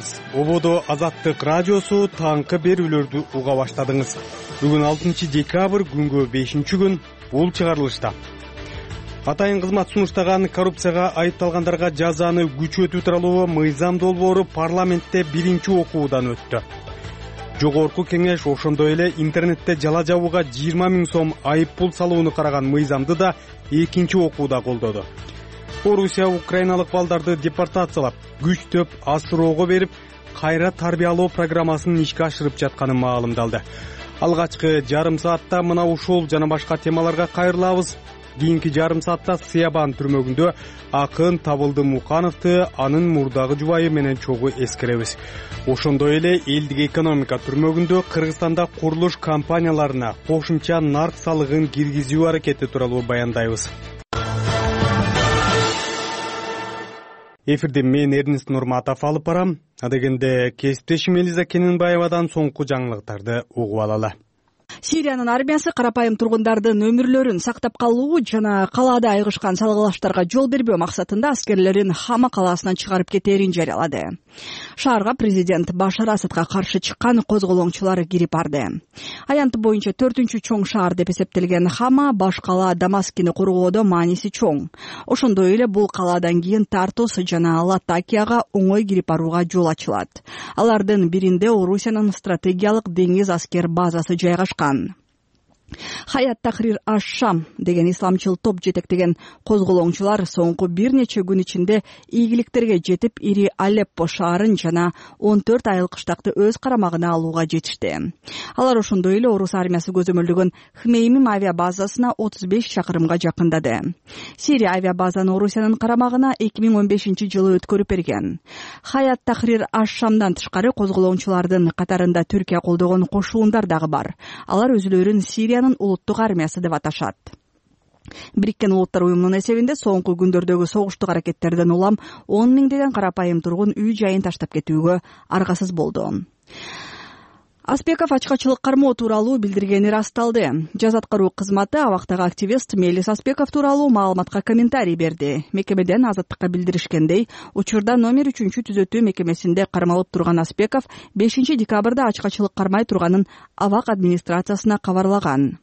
саламатсыздарбы? Ободо Азаттык радиосу таңкы берүүлөрдү уга баштадыңыз. Бүгүн 6 декабрь күнгө 5-күн бул чыгарылышта. Атайын кызмат сунуштаган коррупцияга айыпталгандарга жазаны күчөтүү тууралуу мыйзам долбоору парламентте 1-окуудан өттү. Жогорку кеңеш ошондой эле интернетте жала жабууга 20 000 сом айып пул салууну караган мыйзамды да 2-окууда колдоду. Орусия украиналык балдарды депортациялап, күчтөп, асыроого берип, кайра тарбиялоо программасын ишке ашырып жатканы маалымдалды. Алгачкы жарым саатта мына ушул жана башка темаларга кайрылабыз. Кийинки жарым саатта Сыябан түрмөгүндө акын Табылды Мукановду анын мурдагы жубайы менен чогуу эскеребиз. Ошондой эле элдик экономика түрмөгүндө Кыргызстанда курулуш компанияларына кошумча нарк салыгын киргизүү аракети тууралуу баяндайбыз. Эфирде мен Эрнест Нурматов алып барам. Адегенде кесиптешим Элиза Кененбаевадан соңку жаңылыктарды угуп алалы. Сириянын армиясы карапайым тургундардын өмүрлөрүн сактап калуу жана калаада айгышкан салгылаштарга жол бербөө максатында аскерлерин Хама калаасынан чыгарып кетээрин жарыялады. Шаарга президент Башар Асадка каршы чыккан козголоңчулар кирип барды. Аянты боюнча 4-чү чоң шаар деп эсептелген Хама баш кала Дамаскини коргоодо мааниси чоң. Ошондой эле бул калаадан кийин Тартус жана Латакияга оңой кирип барууга жол ачылат. Алардын биринде Орусиянын стратегиялык деңиз аскер базасы жайгашкан. Хаят Тахрир аш-Шам деген исламчыл топ жетектеген козголоңчулар соңку бир нече күн ичинде ийгиликтерге жетип, ири Алеппо шаарын жана 14 айыл кыштакты өз карамагына алууга жетишти. Алар ошондой эле орус армиясы көзөмөлдөгөн Хмеймим авиа базасына 35 чакырымга жакындады. Сирия авиа базаны Орусиянын карамагына 2015-жылы өткөрүп берген. Хаят Тахрир аш-Шамдан тышкары козголоңчулардын катарында Түркия колдогон кошуундар дагы бар. Алар өзүлөрүн Сириянын улуттук армиясы деп аташат. Бириккен Улуттар уюмунун эсебинде соңку күндөрдөгү согуштук аракеттерден улам 10 миңдеген карапайым тургун үй жайын таштап кетүүгө аргасыз болду. Аспеков ачкачылык кармоо тууралуу билдиргени расталды. Жаза аткаруу кызматы абактагы активист Мелис Аспеков тууралуу маалыматка комментарий берди. Мекемеден Азаттыкка билдиришкендей, учурда номер 3-түзөтүү мекемесинде кармалып турган Аспеков 5 декабрда ачкачылык кармай турганын Абак администрациясына кабарлаган.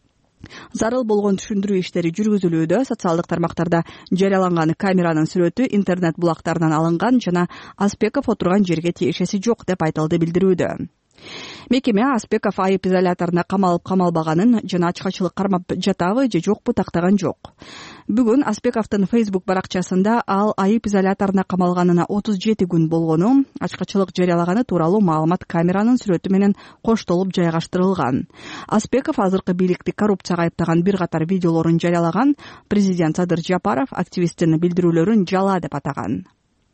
Зарыл болгон түшүндүрүү иштери жүргүзүлүүдө, социалдык тармактарда жарыяланган камеранын сүрөтү интернет булактарынан алынган жана Аспеков отурган жерге тиешеси жок деп айтылды билдирүүдө. Мекеме Аспеков айып изоляторуна камалып камалбаганын жана ачкачылык кармап жатабы же жокпу тактаган жок. Бүгүн Аспековдун Facebook баракчасында ал айып изоляторуна камалганына 37 күн болгону, ачкачылык жарыялаганы тууралуу маалымат камеранын сүрөтү менен коштолуп жайгаштырылган. Аспеков азыркы бийликти коррупцияга айыптаган бир катар видеолорун жарыялаган. Президент Садыр Жапаров активисттин билдирүүлөрүн жала деп атаган.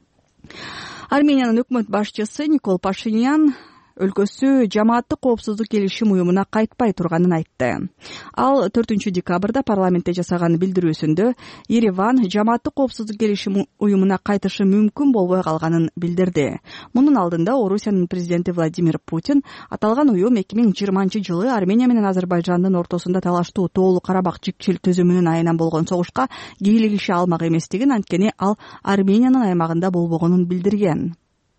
Армениянын өкмөт башчысы Никол Пашинян өлкөсү жамааттык коопсуздук келишим уюмуна кайтпай турганын айтты. Ал 4 декабрда парламентте жасаган билдирүүсүндө Ереван жамааттык коопсуздук келишим уюмуна кайтышы мүмкүн болбой калганын билдирди. Мунун алдында Орусиянын президенти Владимир Путин аталган уюм 2020-жылы Армения менен Азербайжандын ортосунда талаштуу Тоолу Карабак жикчил түзүмүнүн айынан болгон согушка кийлигише алмак эместигин, анткени ал Армениянын аймагында болбогонун билдирген.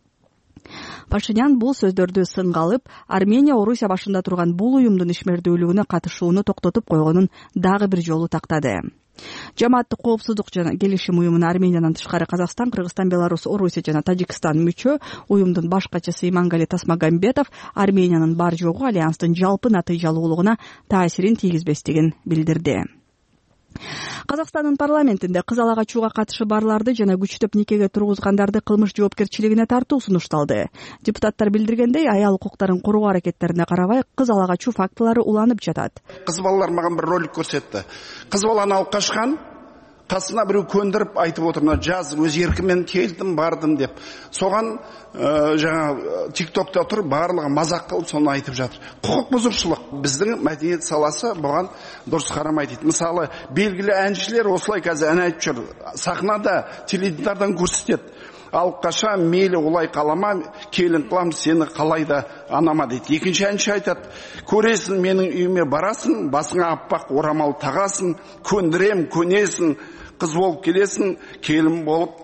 Пашинян бул сөздөрдү сынга алып, Армения Орусия башында турган бул уюмдун ишмердүүлүгүнө катышууну токтотуп койгонун дагы бир жолу тактады. Жамааттык коопсуздук жана келишим уюмуна Армениядан тышкары Казакстан, Кыргызстан, Беларусь, Орусия жана Тажикстан мүчө. Уюмдун баш катчысы Имангали Тасмагамбетов Армениянын бар жогу альянстын жалпы натыйжалуулугуна таасирин тийгизбестигин билдирди. Казакстандын парламентинде кыз ала качууга катышы барларды жана күчтөп никеге тургузгандарды кылмыш жоопкерчилигине тартуу сунушталды. Депутаттар билдиргендей, аял укуктарын коргоо аракеттерине карабай, кыз ала качуу фактылары уланып жатат. Кыз балалар маған бір ролик көрсетті. Кыз баланы алып кашкан, қасына біреу көндіріп айтып отыр, мына жаз өз еркіммен келдім, бардым деп. Соған жаңа тиктокта тұр, барлығы мазақ қылып соны айтып жатыр. Құқық бұзушылық. Біздің мәдениет саласы бұған дұрыс қарамайды. Мысалы, белгілі әншілер осылай қазір ән айтып жүр. Сахнада теледидардан көрсетеді. Алып қаша мейлі олай қалама, келін қылам сені қалайда анама дейді. Екінші әнші айтады, көресің менің үйіме барасың, басыңа аппақ орамал тағасың, көндірем, көнесің, қыз болып келесің, келін болып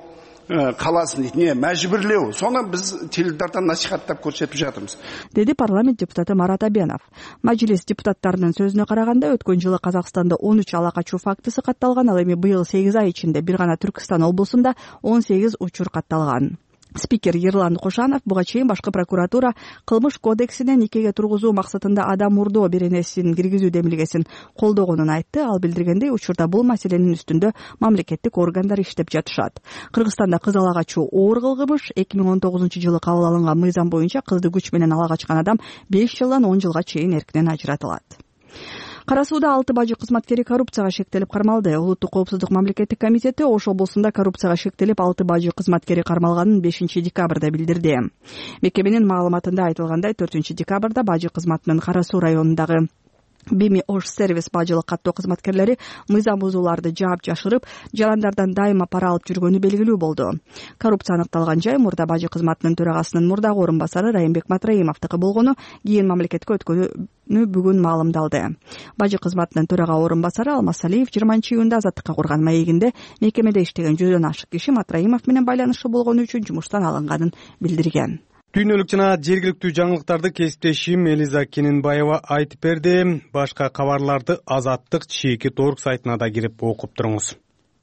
қаласын дейді, мәжбүрлеу. Соны біз теледидардан насихаттап көрсетіп жатырмыз, деди парламент депутаты Марат Абенов. Мажилис депутаттарынын сөзүнө караганда, өткөн жылы Казакстанда 13 ала качуу фактысы катталган, ал эми быйыл 8 ай ичинде бир гана Түркистан облусунда 18 учур катталган. Спикер Ерлан Кошанов буга чейин башкы прокуратура кылмыш кодексине никеге тургузуу максатында адам урдоо беренесин киргизүү демилгесин колдогонун айтты. Ал билдиргендей, учурда бул маселенин үстүндө мамлекеттик органдар иштеп жатышат. Кыргызстанда кыз ала качуу оор кылмыш. 2019-жылы кабыл алынган мыйзам боюнча кызды күч менен ала качкан адам 5 жылдан 10 жылга чейин эркинен ажыратылат. Кара Сууда 6 бажы кызматкери коррупцияга шектелип кармалды. Улуттук коопсуздук мамлекеттик комитети Ош облусунда коррупцияга шектелип 6 бажы кызматкери кармалганын 5 декабрда билдирди. Мекеменин маалыматында айтылгандай, 4 декабрда бажы кызматынын Кара Суу районундагы Бими Ош сервис бажылык каттоо кызматкерлери мыйзам бузууларды жаап жашырып, жарандардан дайыма пара алып жүргөнү белгилүү болду. Коррупция аныкталган жай мурда бажы кызматынын төрагасынын мурдагы орун басары Райымбек Матраимовдуку болгону кийин мамлекетке өткөнү бүгүн маалымдалды. Бажы кызматынын төрага орун басары Алмаз Салиев 20-июнда азаттыкка курган маегинде мекемеде иштеген 100дөн ашык киши Матраимов менен байланышы болгону үчүн жумуштан алынганын билдирген. Дүйнөлүк жана жергиликтүү жаңылыктарды кесиптешим Элиза Кененбаева айтып берди. Башка кабарларды Азаттык /Орг сайтына да кирип окуп туруңуз.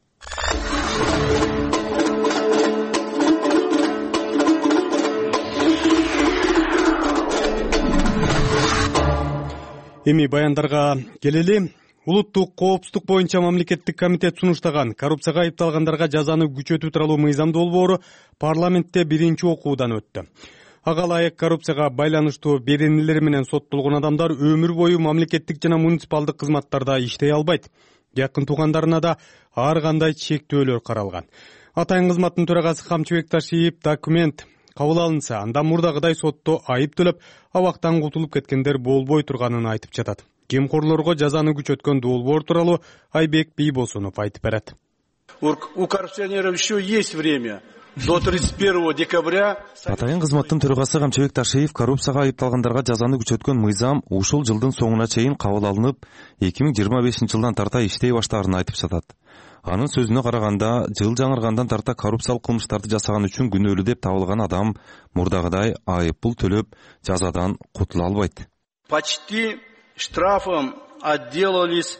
Эми баяндарга келели. Улуттук коопсуздук боюнча мамлекеттик комитет сунуштаган коррупцияга айыпталгандарга жазаны күчөтүү тууралуу мыйзам долбоору парламентте биринчи окуудан өттү. Ага ылайык коррупцияга байланыштуу беренелер менен соттолгон адамдар өмүр бою мамлекеттик жана муниципалдык кызматтарда иштей албайт. Жакын туугандарына да ар кандай чектөөлөр каралган. Атайын кызматтын төрагасы Камчыбек Ташиев документ кабыл алынса, анда мурдагыдай сотто айып төлөп, абактан кутулуп кеткендер болбой турганын айтып жатат. Жемкорлорго жазаны күчөткөн долбоор тууралуу Айбек Бийбосунов айтып берет. У коррупционеров еще есть время. До 31 декабря... Атайын кызматтын төрагасы Камчыбек Ташиев коррупцияга айыпталгандарга жазаны күчөткөн мыйзам ушул жылдын соңуна чейин кабыл алынып, 2025-жылдан тарта иштей баштаарын айтып жатат. Анын сөзүнө караганда, жыл жаңыргандан тарта коррупциялык кылмыштарды жасаган үчүн күнөөлүү деп табылган адам мурдагыдай айыппул төлөп, жазадан кутула албайт. Почти штрафом отделались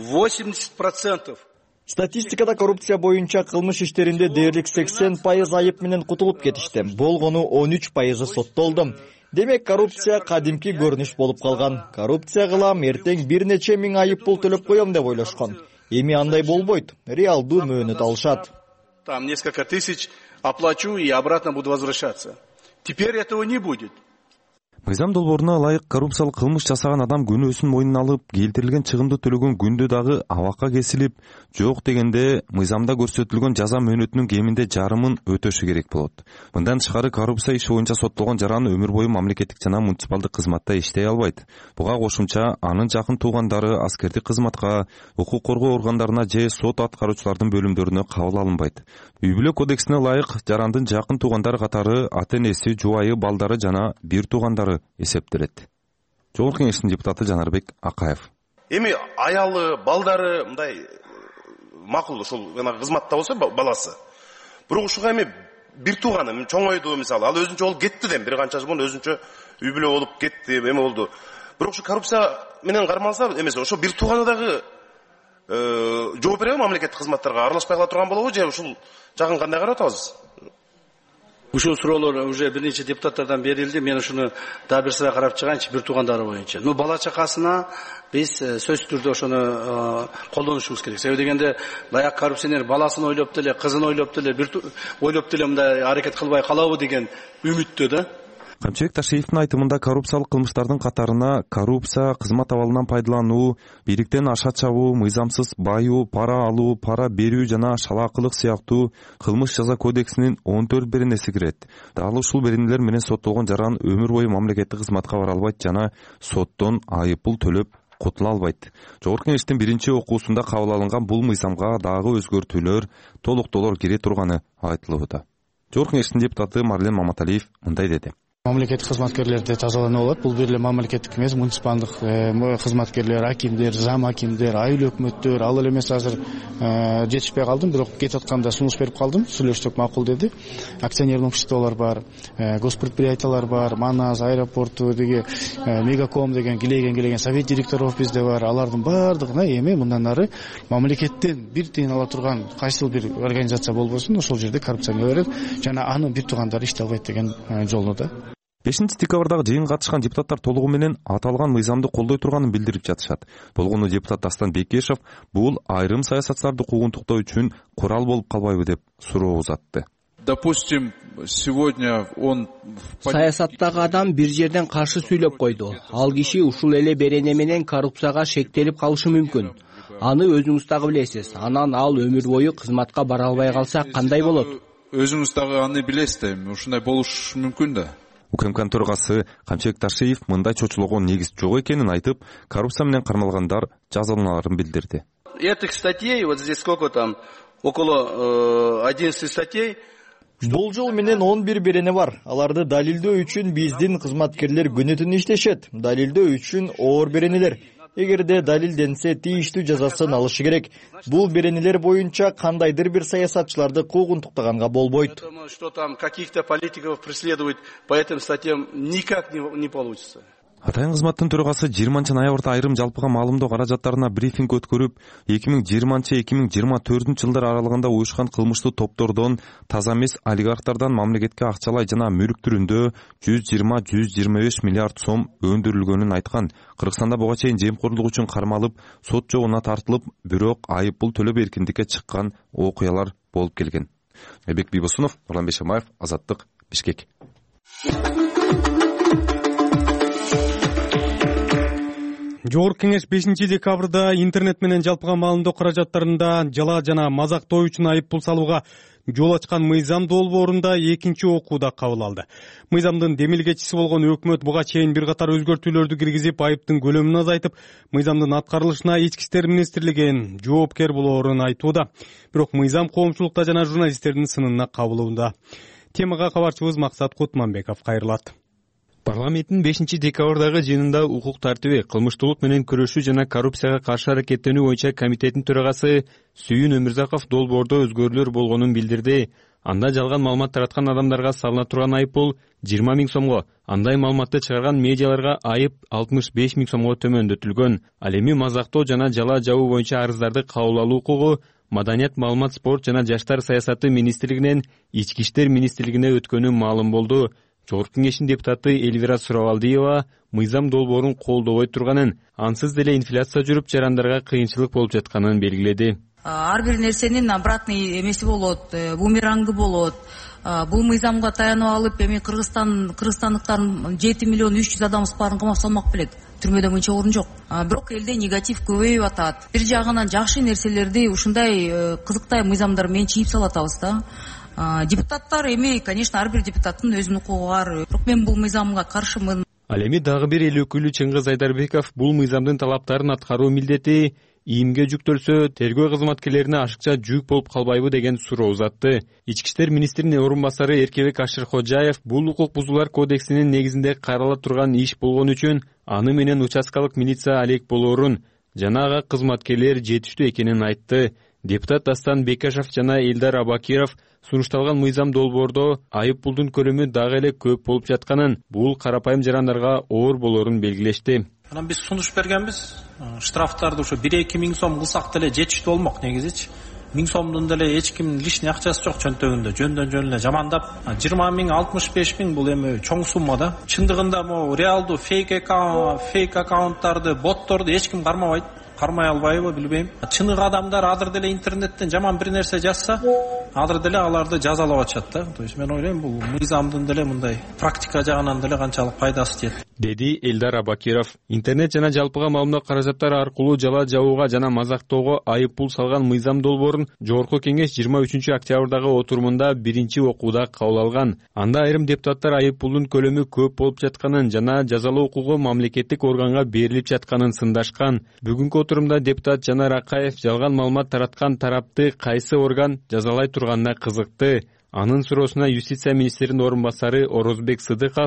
80%. Статистикада коррупция боюнча кылмыш иштеринде дээрлик 80% айып менен кутулуп кетишти. Болгону 13% соттолду. Демек коррупция кадимки көрүнүш болуп калган. Коррупция кылам, эртең бир нече миң айып пул төлөп коем деп ойлошкон. Эми андай болбойт. Реалдуу мөөнөт алышат. Там несколько тысяч оплачу и обратно буду возвращаться. Теперь этого не будет. Мыйзам долбооруна ылайык коррупциялык кылмыш жасаган адам күнөөсүн мойнуна алып, келтирилген чыгымды төлөгөн күндө дагы абакка кесилип, жок дегенде мыйзамда көрсөтүлгөн жаза мөөнөтүнүн кеминде жарымын өтөшү керек болот. Мындан тышкары коррупция иши боюнча соттолгон жаран өмүр бою мамлекеттик жана муниципалдык кызматта иштей албайт. Буга кошумча анын жакын туугандары аскердик кызматка, укук коргоо органдарына же сот аткаруучулардын бөлүмдөрүнө кабыл алынбайт. Үй бүлө кодексине ылайык жарандын жакын туугандары катары ата-энеси, жубайы, балдары жана бир туугандары эсептелет. Жогорку Кеңештин депутаты Жанарбек Акаев. Эми аялы, балдары мындай макул ошол кызматта болсо баласы. Бирок ушуга эми бир тууганы чоңойду мисалы, ал өзүнчө болуп кетти дем, бир канча жыл өзүнчө үй бүлө болуп кетти, эме болду. Бирок ушу коррупция менен кармалса эмес, ошо бир тууганы дагы жооп береби мамлекеттик кызматтарга аралашпай кала турган болобу же ушул жагын кандай карап атабыз? Ушул суроолор уже бир нече депутаттардан берилди. Мен ушуну дагы бир сыра карап чыгайынчы бир туугандары боюнча. Бала чакасына биз сөзсүз түрдө ошону колдонушубуз керек. Себеби дегенде баягы коррупционер баласын ойлоп деле, кызын ойлоп деле, ойлоп деле мындай аракет кылбай калабы деген үмүттө да. Камчыбек Ташиевдин айтымында коррупциялык кылмыштардын катарына коррупция, кызмат абалынан пайдалануу, бийликтен аша чабуу, мыйзамсыз байуу, пара алуу, пара берүү жана шалаакылык сыяктуу кылмыш жаза кодексинин 14 беренеси кирет. Дал ушул беренелер менен соттолгон жаран өмүр бою мамлекеттик кызматка бара албайт жана соттон айыппул төлөп кутула албайт. Жогорку Кеңештин биринчи окуусунда кабыл алынган бул мыйзамга дагы өзгөртүүлөр, толуктоолор кире турганы айтылууда. Жогорку Кеңештин депутаты Марлен Маматалиев мындай деди. Мамлекеттик кызматкерлерди тазалануу болот. Бул бир эле мамлекеттик эмес, муниципалдык кызматкерлер, акимдер, зам акимдер, айыл өкмөттөр, ал эле эмес азыр жетишпей калдым, бирок кетип атканда сунуш берип калдым. Сүйлөштүк, макул деди. Акционерный обществолор бар, госпредприятиялар бар, Манас, аэропорту деги, Мегаком деген килеген совет директоров бизде бар. Алардын баардыгына эми мындан ары мамлекеттен бир тыйын ала турган кайсыл бир организация болбосун, ошол жерде коррупцияны берет жана анын бир туугандары иштей албайт деген жолунда. 5-декабрдагы жыйынга катышкан депутаттар толугу менен аталган мыйзамды колдой турганын билдирип жатышат. Болгону депутат Дастан Бекешев бул айрым саясатчыларды куугунтуктоо үчүн курал болуп калбайбы деп суроо узатты. Допустим, сегодня он саясаттагы адам бир жерден каршы сүйлөп койду. Ал киши ушул эле берене менен коррупцияга шектелип калышы мүмкүн. Аны өзүңүз дагы билесиз. Анан ал өмүр бою кызматка бара албай калса кандай болот? Өзүңүз дагы аны билесиз да, ушундай болуш мүмкүн да. УКМКнын төрагасы Камчыбек Ташиев мындай чочулоого негиз жок экенин айтып, коррупция менен кармалгандар жазаланаарын билдирди. Этих статей, вот здесь сколько там, около 11 статей. Бул жол менен 11 берене бар. Аларды далилдөө үчүн биздин кызматкерлер күнү-түн иштешет. Далилдөө үчүн оор беренелер. Эгерде далилденсе, тийиштүү жазасын алышы керек. Бул беренелер боюнча кандайдыр бир саясатчыларды куугунтуктаганга болбойт. Что там каких-то политиков преследовать по этим статьям никак не получится. Атайын кызматтын төрагасы 20-ноябрда айрым жалпыга маалымдоо каражаттарына брифинг өткөрүп, 2020-2024 жылдар аралыгында уюшкан кылмыштуу топтордон таза эмес олигархтардан мамлекетке акчалай жана мүлк түрүндө 120-125 миллиард сом өндүрүлгөнүн айткан. Кыргызстанда буга чейин жемкорлук үчүн кармалып, сот жобуна тартылып, бирок айып пул төлөп эркиндикке чыккан окуялар болуп келген. Эбек Бибосунов, Нурлан Бешемаев, Азаттык, Бишкек. Жогорку кеңеш 5-декабрда интернет менен жалпыга маалымдоо каражаттарында жала жана мазактоо үчүн айып пул салууга жол ачкан мыйзам долбоорунда экинчи окууда кабыл алды. Мыйзамдын демилгечиси болгон өкмөт буга чейин бир катар өзгөртүүлөрдү киргизип, айыптын көлөмүн азайтып, мыйзамдын аткарылышына Ички иштер министрлигинин жоопкер болоорун айтууда. Бирок мыйзам коомчулукта жана журналисттердин сынына кабылууда. Темага кабарчыбыз Максат Кутманбеков кайрылат. Парламенттин 5-декабрдагы жыйынында укук тартиби, кылмыштуулук менен күрөшүү жана коррупцияга каршы аракеттенүү боюнча комитеттин төрагасы Сүйүн Өмүрзаков долбоордо өзгөрүүлөр болгонун билдирди. Анда жалган маалымат тараткан адамдарга салына турган айып пул 20 000 сомго, андай маалыматты чыгарган медиаларга айып 65 000 сомго төмөндөтүлгөн. Ал эми мазактоо жана жала жабуу боюнча арыздарды кабыл алуу укугу Маданият, маалымат, спорт жана жаштар саясаты министрлигинен Ички иштер министрлигине өткөнү маалым болду. Жогорку кеңештин депутаты Эльвира Суравалдиева мыйзам долбоорун колдобой турганын, ансыз деле инфляция жүрүп, жарандарга кыйынчылык болуп жатканын белгиледи. Ар бир нерсенин обратный эмеси болот, бумерангы болот. Бул мыйзамга таянып алып, эми кыргызстандыктардын 7 миллион 300 адамыбыз баарын камап салмак белек. Түрмөдө мынча орун жок. Бирок элде негатив көбөйүп атат. Бир жагынан жакшы нерселерди ушундай кызыктай мыйзамдар менен чийип салатабыз да. Депутаттар эми, конечно, ар бир депутаттын өзүнүн укугу бар. Бирок мен бул мыйзамга каршымын. Ал эми дагы бир эл өкүлү Чыңгыз Айдарбеков бул мыйзамдын талаптарын аткаруу милдети ийимге жүктөлсө, тергөө кызматкерлерине ашыкча жүк болуп калбайбы деген суроо узатты. Ички иштер министринин орун басары Эркебек Ашыркожаев бул укук бузуулар кодексинин негизинде карала турган иш болгон үчүн аны менен участкалык милиция алек болоорун жана ага кызматкерлер жетиштүү экенин айтты. Депутат Дастан Бекешев жана Элдар Абакиров сунушталган мыйзам долбоордо айып пулдун көлөмү дагы эле көп болуп жатканын, бул карапайым жарандарга оор болоорун белгилешти. Анан биз сунуш бергенбиз. Штрафтарды ошо 1-2 миң сом кылсак деле жетиштүү болмок негизичи. 1000 сомдун деле эч кимдин лишний акчасы жок чөнтөгүндө. Жөндөн эле жамандап 20 000, 65 000 бул эми чоң сумма да. Чындыгында могу реалдуу фейк аккаунттарды, ботторду эч ким кармабайт. Кармай албайбы билбейм. Чыныгы адамдар азыр деле интернеттен жаман бир нерсе жазса, азыр деле аларды жазалап атышат да. То есть мен ойлойм бул мыйзамдын деле мындай практика жагынан деле канчалык пайдасы тиет, деди Элдар Абакиров. Интернет жана жалпыга маалымдоо каражаттары аркылуу жала жабууга жана мазактоого айып пул салган мыйзам долбоорун Жогорку кеңеш 23-октябрдагы отурумунда биринчи окууда кабыл алган. Анда айрым депутаттар айып пулдун көлөмү көп болуп жатканын жана жазалоо укугу мамлекеттик органга берилип жатканын сындашкан. Бүгүнкү отурумда депутат Жанар Акаев жалган маалымат тараткан тарапты кайсы орган жазалай турганына кызыкты. Анын суроосуна юстиция министринин орун басары Орозбек Сыдыков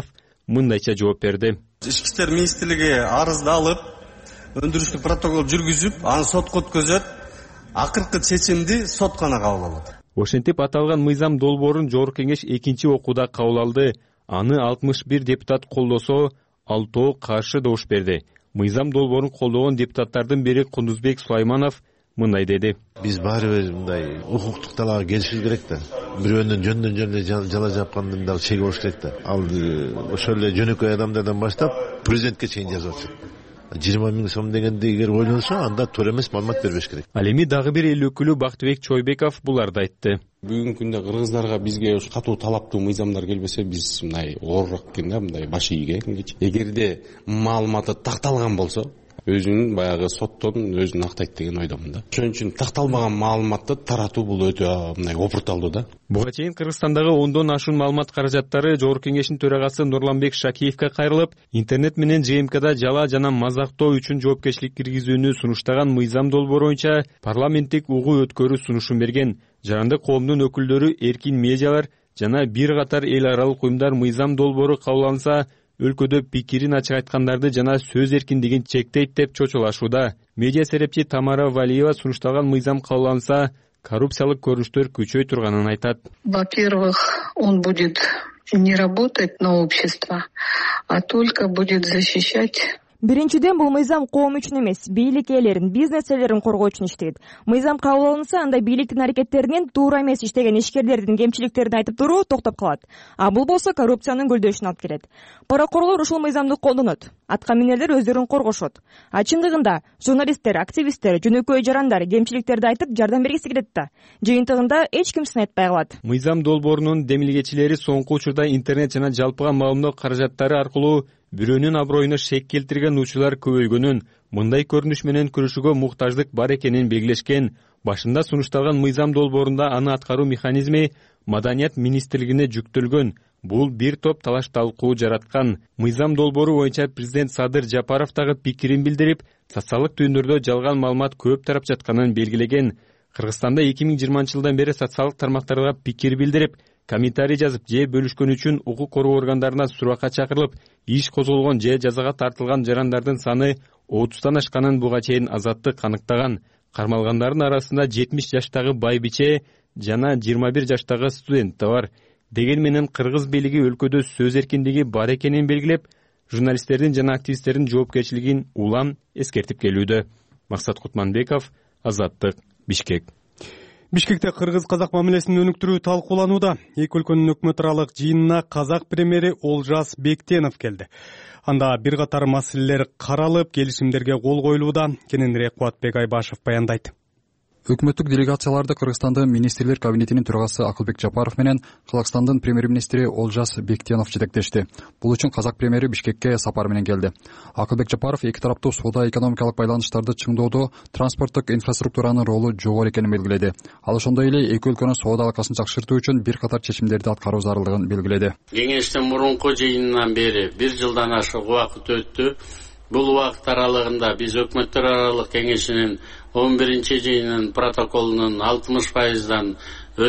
мындайча жооп берди. Ички иштер министрлиги арызды алып, өндүрүштүк протокол жүргүзүп, аны сотко өткөзөт. Акыркы чечимди сот гана кабыл алат. Ошентип аталган мыйзам долбоорун Жогорку Кеңеш экинчи окууда кабыл алды. Аны 61 депутат колдосо, 6 каршы добуш берди. Мыйзам долбоорун колдогон депутаттардын бири Кундузбек Сулайманов мындай деди. Биз баары бир мындай укуктук талаага келишибиз керек да. Бирөөнүн жөндөн жала жапкандын дагы чеги болуш керек да. Ал ошол эле жөнөкөй адамдардан баштап президентке чейин жазып атышат. 20 000 сом дегенде эгер ойлонсо, анда туура эмес маалымат бербеш керек. Ал эми дагы бир эл өкүлү Бактыбек Чойбеков буларды айтты. Бүгүнкү күндө кыргыздарга бизге катуу талаптуу мыйзамдар келбесе, биз мындай оорураак экен да, мындай баш ийге. Эгерде маалыматы такталган болсо, өзүнүн баягы соттон өзүн актайт деген ойдомун да. Ошон үчүн такталбаган маалыматты таратуу бул өтө мындай опурталдуу да. Буга чейин Кыргызстандагы 10дон ашуун маалымат каражаттары Жогорку Кеңештин төрагасы Нурланбек Шакиевке кайрылып, интернет менен ЖМКда жала жана мазактоо үчүн жоопкерчилик киргизүүнү сунуштаган мыйзам долбоору боюнча парламенттик угуу өткөрүү сунушун берген. Жарандык коомдун өкүлдөрү, эркин медиалар жана бир катар эл аралык уюмдар мыйзам долбоору кабыл алынса, өлкөдө пикирин ачык айткандарды жана сөз эркиндигин чектейт деп чочулашууда. Медиа серепчи Тамара Валиева сунушталган мыйзам кабыл алынса, коррупциялык көрүнүштөр күчөй турганын айтат. Во-первых, он будет не работать на общество, а только будет защищать. Биринчиден, бул мыйзам коом үчүн эмес, бийлик ээлерин, бизнес ээлерин коргоо үчүн иштейт. Мыйзам кабыл алынса, анда бийликтин аракеттеринен туура эмес иштеген ишкерлердин кемчиликтерин айтып туруу токтоп калат. А бул болсо коррупциянын гүлдөшүнө алып келет. Прокурорлор ушул мыйзамды колдонот. Атка минерлер өздөрүн коргошот. А чындыгында журналисттер, активисттер, жөнөкөй жарандар кемчиликтерди айтып жардам бергиси келет да. Жыйынтыгында эч ким сынайтпай калат. Мыйзам долбоорунун демилгечилери соңку учурда интернет жана жалпыга маалымдоо каражаттары аркылуу бирөөнүн аброюна шек келтирген учурлар көбөйгөнүн, мындай көрүнүш менен күрөшүүгө муктаждык бар экенин белгилешкен. Башында сунушталган мыйзам долбоорунда аны аткаруу механизми Маданият министрлигине жүктөлгөн. Бул бир топ талаш талкуу жараткан. Мыйзам долбоору боюнча президент Садыр Жапаров дагы пикирин билдирип, социалдык түйүндөрдө жалган маалымат көп тарап жатканын белгилеген. Кыргызстанда 2020 жылдан бери социалдык тармактарга пикир билдирип, комментарий жазып же бөлүшкөн үчүн укук коргоо органдарына суракка чакырылып, иш козголгон же жазага тартылган жарандардын саны 30тан ашканын буга чейин Азаттык аныктаган. Кармалгандардын арасында 70 жаштагы байбиче жана 21 жаштагы студент да бар. Деген менен кыргыз бийлиги өлкөдө сөз эркиндиги бар экенин белгилеп, журналисттердин жана активисттердин жоопкерчилигин улам эскертип келүүдө. Максат Кутманбеков, Азаттык, Бишкек. Бишкекте кыргыз-казак мамилесин өнүктүрүү талкууланууда. Эки өлкөнүн өкмөт аралык жыйынына казак премьери Олжас Бектенов келди. Анда бир катар маселелер каралып, келишимдерге кол коюлууда. Кененирээк Кубатбек Айбашев баяндайт. Өкмөттүк делегацияларды Кыргызстандын министрлер кабинетинин төрагасы Акылбек Жапаров менен Казакстандын премьер-министри Олжас Бектенов жетектешти. Бул үчүн казак премьери Бишкекке сапар менен келди. Акылбек Жапаров эки тараптуу соода-экономикалык байланыштарды чыңдоодо транспорттук инфраструктуранын ролу жогору экенин белгиледи. Ал ошондой эле эки өлкөнүн соода алакасын жакшыртуу үчүн бир катар чечимдерди аткаруу зарылдыгын белгиледи. Кеңештин мурунку жыйынынан бери 1 жылдан ашык убакыт өттү. Бул убакыт аралыгында биз өкмөттөр аралык кеңешинин 11-чи жыйынын протоколунун 60%дан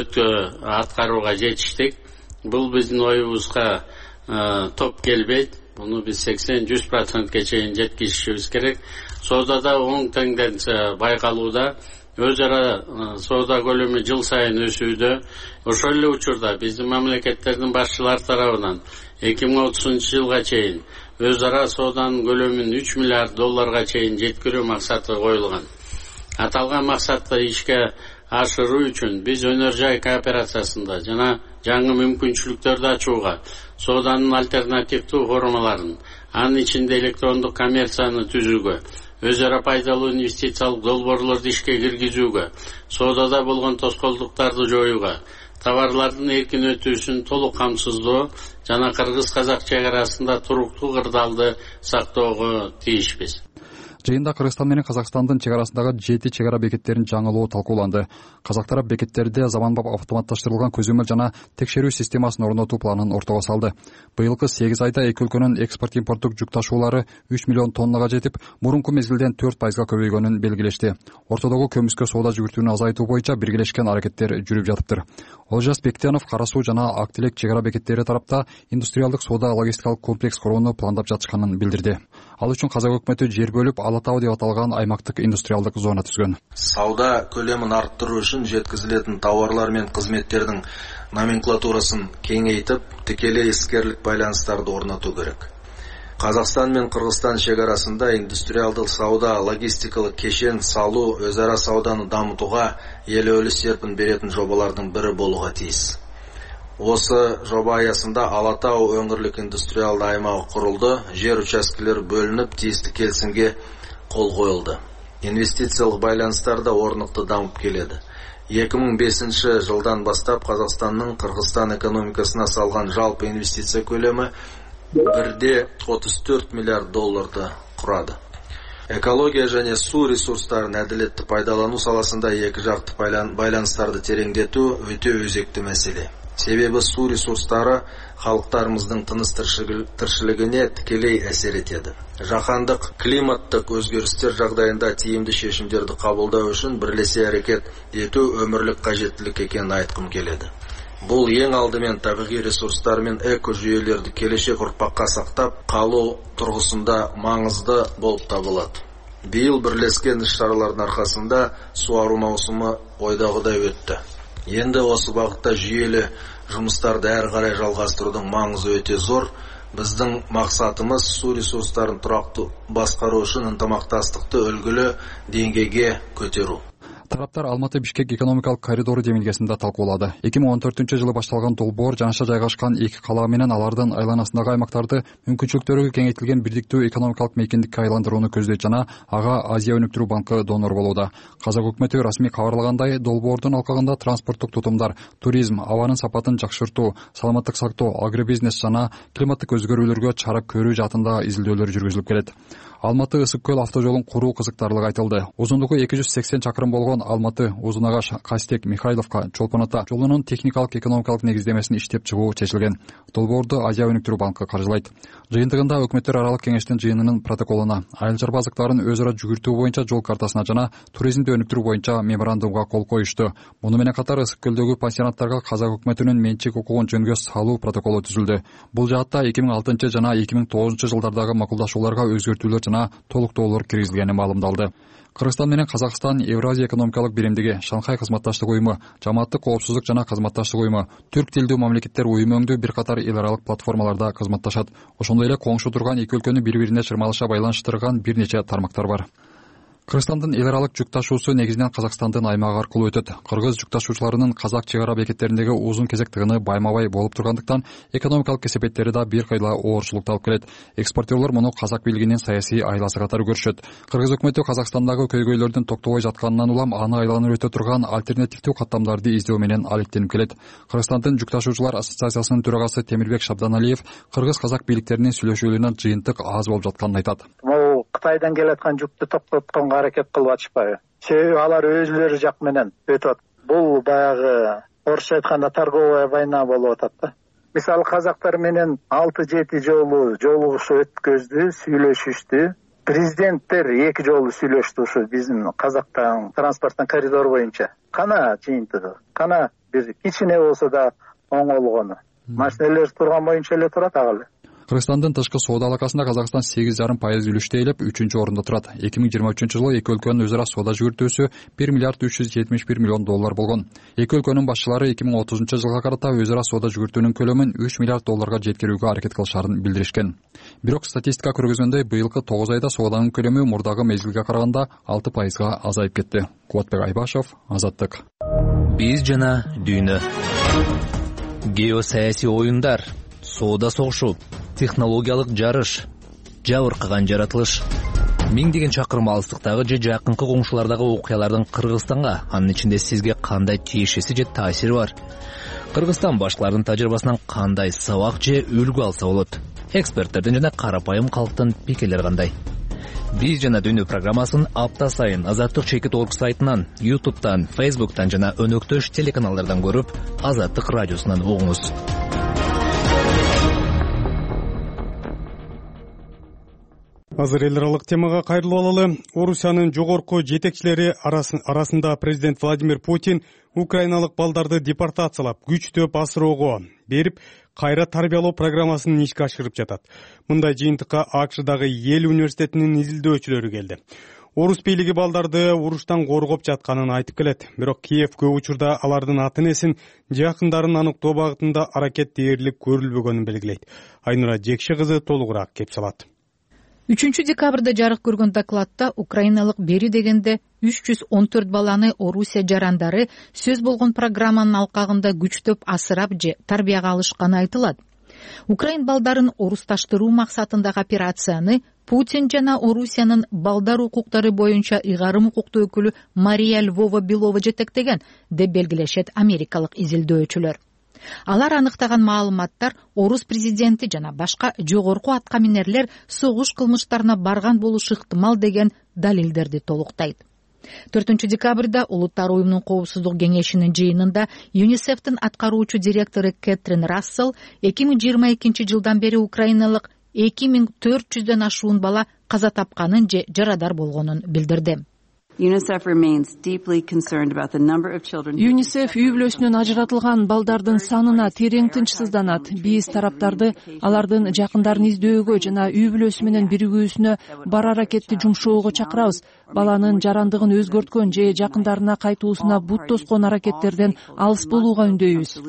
аткарууга жетиштик. Бул биздин оюбузга топ келбейт. Буну биз 80-100%га чейин жеткизишибиз керек. Соодада оң тенденция байкалууда. Өз ара соода көлөмү жыл сайын өсүүдө. Ошол эле учурда биздин мамлекеттердин башчылары тарабынан 2030 жылга чейин өз ара сооданын көлөмүн $3 миллиард чейин жеткирүү максаты коюлган. Аталган максатты ишке ашыруу үчүн биз өнөр жай кооперациясында жана жаңы мүмкүнчүлүктөрдү ачууга, сооданын альтернативдүү формаларын, анын ичинде электрондук коммерцияны түзүүгө, өз ара пайдалуу инвестициялык долбоорлорду ишке киргизүүгө, соодада болгон тоскоолдуктарды жоюуга, товарлардын эркин өтүүсүн толук камсыздоо жана кыргыз-казак чек арасында туруктуу кырдаалды сактоого тийишпиз. Жыйында Кыргызстан менен Казакстандын чек арасындагы 7 чек ара бекеттерин жаңылоо талкууланды. Казак тарап бекеттерде заманбап автоматташтырылган көзөмөл жана текшерүү системасын орнотуу планын ортого салды. Быйылкы 8 айда эки өлкөнүн экспорт-импорттук жүк ташуулары 3 миллион тоннага жетип, мурунку мезгилден 4% көбөйгөнүн белгилешти. Ортодогу көмүскө соода жүгүртүүнү азайтуу боюнча биргелешкен аракеттер жүрүп жатыптыр. Олжас Бектенов Кара Суу жана Ак Тилек чек ара бекеттери тарапта индустриалдык соода логистикалык комплекс курууну пландап жатышканын билдирди. Ал үчүн Казак өкмөтү жер бөлүп Ала Тау деп аталган аймактык индустриалдык зона түзгөн. Сауда көлөмүн арттыруу үчүн жеткизилетін товарлар мен кызметтердин номенклатурасын кеңейтип, тикелей искерлик байланыстарды орнотуу керек. Казакстан мен Кыргызстан чек арасында индустриалдык сауда, логистикалык кешен салуу, өз ара сауданы дамытууга элөөлүү серпин беретін жобалардын бири болууга тийиз. Осы жоба аясында Ала Тау өңүрлүк индустриалды аймагы курулду, жер участкелери бөлүнүп, тийиштүү келисимге кол коюлду. Инвестициялык байланыштар да орнуктуу дамып келеди. 2005 жылдан бастап Казакстандын Кыргызстан экономикасына салган жалпы инвестиция көлөмү 1,34 миллиард долларды курады. Экология және суу ресурстарын әділетті пайдалану саласында екі жақты байланыстарды тереңдетүү өтө өзекті мәселе. Себебі суу ресурстары халықтарымыздың тыныс тіршілігіне тікелей әсер етеді. Жаһандық климаттық өзгерістер жағдайында тиімді шешімдерді қабылдау үшін бірлесе әрекет ету өмірлік қажеттілік екенін айтқым келеді. Бұл ең алдымен табиғи ресурстар мен экожүйелерді келешек ұрпаққа сақтап қалу тұрғысында маңызды болып табылады. Биыл бірлескен іс-шаралардың арқасында суару маусымы ойдағыдай өтті. Енді осы бағытта жүйелі жұмыстарды әрі қарай жалғастырудың маңызы өте зор. Біздің мақсатымыз су ресурстарын тұрақты басқару үшін ынтымақтастықты үлгілі деңгейге көтеру. Тараптар Алматы-Бишкек экономикалык коридору демилгесинде талкуулады. 2014-жылы башталган долбоор жанаша жайгашкан эки кала менен алардын айланасындагы аймактарды мүмкүнчүлүктөрү кеңейтилген бирдиктүү экономикалык мейкиндикке айландырууну көздөйт жана ага Азия өнүктүрүү банкы донор болууда. Казак өкмөтү расмий кабарлагандай, долбоордун алкагында транспорттук тутумдар, туризм, абанын сапатын жакшыртуу, саламаттык сактоо, агробизнес жана климаттык өзгөрүүлөргө чара көрүү жаатында изилдөөлөр жүргүзүлүп келет. Алматы Ысык көл автожолун куруу кызыктарлыгы айтылды. Узундугу 280 чакырым болгон Алматы Узунагаш Кастек Михайловка Чолпон ата жолунун техникалык экономикалык негиздемесин иштеп чыгуу чечилген. Долбоорду Азия өнүктүрүү банкы каржылайт. Жыйынтыгында өкмөттөр аралык кеңештин жыйынынын протоколуна, айыл чарбазыктарын өз ара жүгүртүү боюнча жол картасына жана туризмди өнүктүрүү боюнча меморандумга кол коюшту. Муну менен катар Ысык көлдөгү пансионаттарга Казак өкмөтүнүн менчик укугун жөнгө салуу протоколу түзүлдү. Бул жаатта 2006 жана 2009 жылдардагы макулдашууларга өзгөртүүлөр жана толуктоолор киргизилгени маалымдалды. Кыргызстан менен Казакстан Евразия экономикалык биримдиги, Шанхай кызматташтык уюму, Жамааттык коопсуздук жана кызматташтык уюму, түрк тилдүү мамлекеттер уюму өңдүү бир катар эл аралык платформаларда кызматташат. Ошондой эле коңшу турган эки өлкөнү бири-бирине чырмалыша байланыштырган бир нече тармактар бар. Кыргызстандын эл аралык жүк ташуусу негизинен Казакстандын аймагы аркылуу өтөт. Кыргыз жүк ташуучуларынын Казак чек ара бекеттериндеги узун кезек тыгыны байма-бай болуп тургандыктан экономикалык кесепеттери да бир кыйла оорчулукта алып келет. Экспортерлор муну Казак бийлигинин саясий айласы катары көрүшөт. Кыргыз өкмөтү Казакстандагы көйгөйлөрдүн токтобой жатканынан улам аны айланып өтө турган альтернативдүү каттамдарды издөө менен алектенип келет. Кыргызстандын жүк ташуучулар ассоциациясынын төрагасы Темирбек Шабданалиев кыргыз-казак бийликтеринин сүйлөшүүлөрүнөн жыйынтык аз болуп жатканын айтат. Кытайдан келаткан жүктү токтотконго аракет кылып атышпайбы? Себеби алар өзүлөрү жак менен өтөт. Бул баягы орусча айтканда торговая война болуп атат да. Мисалы казактар менен 6-7 жолу жолугушуу өткөздү, сүйлөшүштү. Президенттер 2 жолу сүйлөштү ушу биздин Казактан транспорттун коридору боюнча. Кана жыйынтыгы, кана бир кичине болсо да оңолгону. Машиналер турган боюнча эле турат ага. Кыргызстандын тышкы соода алакасында Казакстан 8,5% үлүштө ээлеп 3-орунда турат. 2023-жылы эки өлкөнүн өз ара соода жүгүртүүсү 1 миллиард 371 миллион доллар болгон. Эки өлкөнүн башчылары 2030-жылга карата өз ара соода жүгүртүүнүн көлөмүн 3 миллиард долларга жеткирүүгө аракет кылышарын билдиришкен. Бирок статистика көргөзгөндөй быйылкы 9 айда сооданын көлөмү мурдагы мезгилге караганда 6%га азайып кетти. Кубатбек Айбашев, Азаттык. Биз жана дүйнө. Геосаясий оюндар, соода согушу, технологиялык жарыш, жабыркаган жаратылыш. Миңдеген чакырым алыстыктагы же жакынкы коңшулардагы окуялардын Кыргызстанга, анын ичинде сизге кандай тиешеси же таасири бар? Кыргызстан башкалардын тажрыйбасынан кандай сабак же үлгү алса болот? Эксперттердин жана карапайым калктын пикирлери кандай? Биз жана Дүйнө программасын апта сайын Азаттык cheki.org сайтынан, YouTube'дан, Facebook'tan жана өнөктөш телеканалдардан көрүп, Азаттык радиосунан угуңуз. Азыр эл аралык темага кайрылып алалы. Орусиянын жогорку жетекчилери арасында президент Владимир Путин украиналык балдарды депортациялап, күчтөп асыроого берип, кайра тарбиялоо программасын ишке ашырып жатат. Мындай жыйынтыкка АКШдагы Йель университетинин изилдөөчүлөрү келди. Орус бийлиги балдарды уруштан коргоп жатканын айтып келет. Бирок Киев көп учурда алардын ата-энесин, жакындарын аныктоо багытында аракет дээрлик көрүлбөгөнүн белгилейт. Айнура Жекши кызы толугураак кеп салат. 3 декабрда жарык көргөн докладта украиналык бери дегенде 314 баланы Орусия жарандары сөз болгон программанын алкагында күчтөп асырап же тарбияга алышканы айтылат. Украин балдарын орусташтыруу максатындагы операцияны Путин жана Орусиянын балдар укуктары боюнча ыйгарым укуктуу өкүлү Мария Львова-Белова жетектеген деп белгилешет америкалык изилдөөчүлөр. Алар аныктаган маалыматтар орус президенти жана башка жогорку аткаминерлер согуш кылмыштарына барган болушу ыктымал деген далилдерди толуктайт. 4 декабрда Улуттар уюмунун коопсуздук кеңешинин жыйынында ЮНИСЕФтин аткаруучу директору Кэтрин Рассел 2022 жылдан бери украиналык 2400дөн ашуун бала каза тапканын же жарадар болгонун билдирди. ЮНИСЕФ үй бүлөсүнөн ажыратылган балдардын санына терең тынчсызданат. Биз тараптарды алардын жакындарын издөөгө жана үй бүлөсү менен биригүүсүнө бар аракетти жумшоого чакырабыз. Баланын жарандыгын өзгөрткөн же жакындарына кайтуусуна бут тоскон аракеттерден алыс болууга үндөйбүз.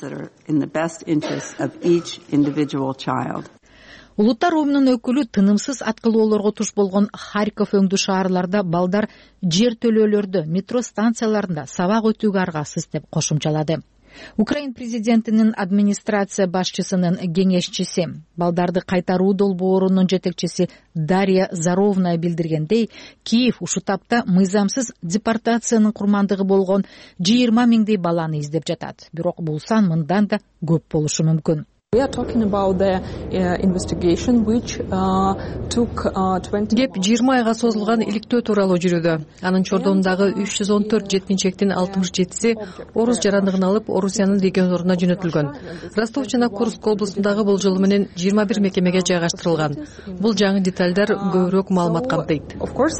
Улуттар уюмунун өкүлү тынымсыз аткылоолорго туш болгон Харьков өңдүү шаарларда балдар жер төлөөлөрдө, метро станцияларында сабак өтүүгө аргасыз деп кошумчалады. Украин президентинин администрация башчысынын кеңешчиси, балдарды кайтаруу долбоорунун жетекчиси Дарья Заровная билдиргендей, Киев ушу тапта мыйзамсыз депортациянын курмандыгы болгон 20 миңдей баланы издеп жатат. Бирок бул сан мындан да көп болушу мүмкүн. Кеп 20 айга созулган иликтөө тууралуу жүрүүдө. Анын чордонундагы 314 жеткинчектин 67си орус жарандыгын алып Орусиянын регионуна жөнөтүлгөн. Ростов жана Курск облусундагы болжол менен 21 мекемеге жайгаштырылган. Бул жаңы деталдар көбүрөөк маалымат камтыйт.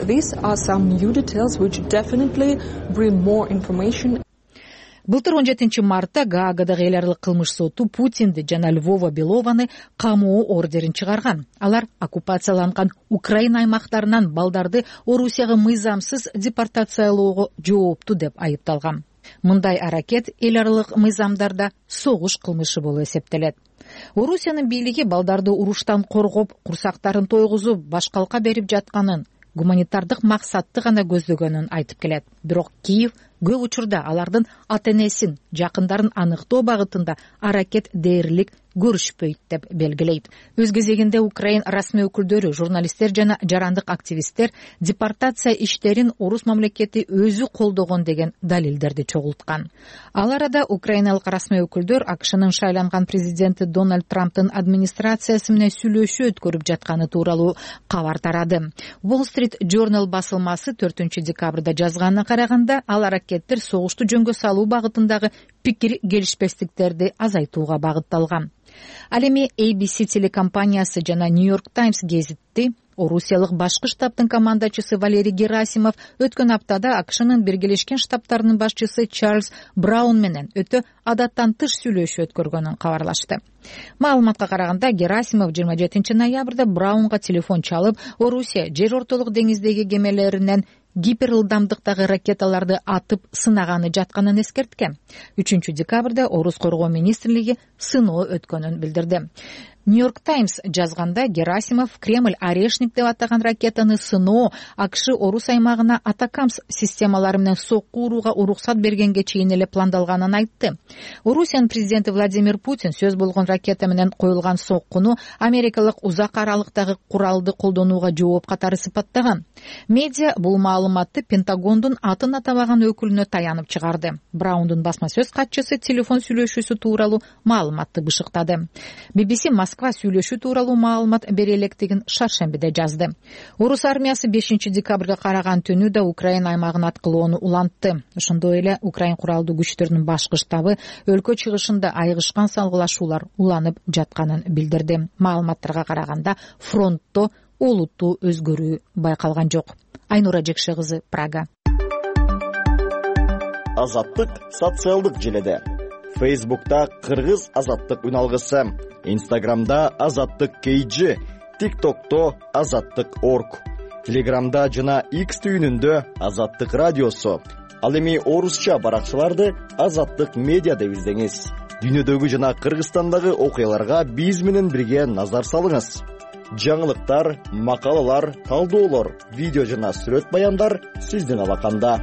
Былтыр 17 мартта Гаагадагы эл аралык кылмыш соту Путинди жана Львова-Белованы камоо ордерин чыгарган. Алар оккупацияланган Украина аймактарынан балдарды Орусияга мыйзамсыз депортациялоого жоопту деп айыпталган. Мындай аракет эл аралык мыйзамдарда согуш кылмышы болуп эсептелет. Орусиянын бийлиги балдарды уруштан коргоп, курсактарын тойгузуп, башкалка берип жатканын, гуманитардык максатты гана көздөгөнүн айтып келет. Бирок Киев көп учурда алардын ата-энесин, жакындарын аныктоо багытында аракет дээрлик көрүшпөйт деп белгилейт. Өз кезегинде Украин расмий өкүлдөрү, журналисттер жана жарандык активисттер депортация иштерин орус мамлекети өзү колдогон деген далилдерди чогулткан. Ал арада украиналык расмий өкүлдөр АКШнын шайланган президенти Дональд Трамптын администрациясы менен сүйлөшүү өткөрүп жатканы тууралуу кабар тарады. Wall Street Journal басылмасы 4 декабрда жазганына караганда, ал аракеттер согушту жөнгө салуу багытындагы пикир келишпестиктерди азайтууга багытталган. Ал эми ABC телекомпаниясы жана New York Times гезитти Орусиялык башкы штабтын командачысы Валерий Герасимов өткөн аптада АКШнын Биргелешкен Штаттарынын башчысы Чарльз Браун менен өтө адаттан тыш сүйлөшүү өткөргөнүн кабарлашты. Маалыматка караганда, Герасимов 27 ноябрда Браунга телефон чалып, Орусия жер ортолук деңиздеги кемелеринен гиперылдамдыктагы ракеталарды атып сынаганы жатканын эскерткен. 3 декабрда Орус коргоо министрлиги сыноо өткөнүн билдирди. New York Times жазганда, Герасимов Кремль Орешник деп атаган ракетаны сыноо АКШ Орус аймагына Атакамс системалары менен сокку урууга уруксат бергенге чейин эле пландалганын айтты. Орусиянын президенти Владимир Путин сөз болгон ракета менен коюлган соккуну америкалык узак аралыктагы куралды колдонууга жооп катары сыпаттаган. Медиа бул маалыматты Пентагондун атын атабаган өкүлүнө таянып чыгарды. Браундун басма сөз катчысы телефон сүйлөшүүсү тууралуу маалыматты бышыктады. BBC Москва сүйлөшүү тууралуу маалымат бере электигин шаршембиде жазды. Орус армиясы 5-декабрга караган түнү да Украина аймагын аткылоону улантты. Ошондой эле Украин куралдуу күчтөрүнүн башкы штабы өлкө чыгышында айгышкан салгылашуулар уланып жатканын билдирди. Маалыматтарга караганда фронтто олуттуу өзгөрүү байкалган жок. Айнура Жекше кызы, Прага. Азаттык социалдык желеде. Фейсбукта Кыргыз азаттык үналгысы, Инстаграмда Азаттык KG, ТикТокто Азаттык.орг, Телеграмда жана X түйүнүндө Азаттык радиосу. Ал эми орусча баракчаларды Азаттык медиа деп издеңиз. Дүйнөдөгү жана Кыргызстандагы окуяларга биз менен бирге назар салыңыз. Жаңылыктар, макалалар, талдоолор, видео жана сүрөт баяндар сиздин алаканда.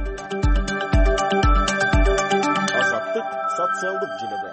Азаттык социалдык желеде.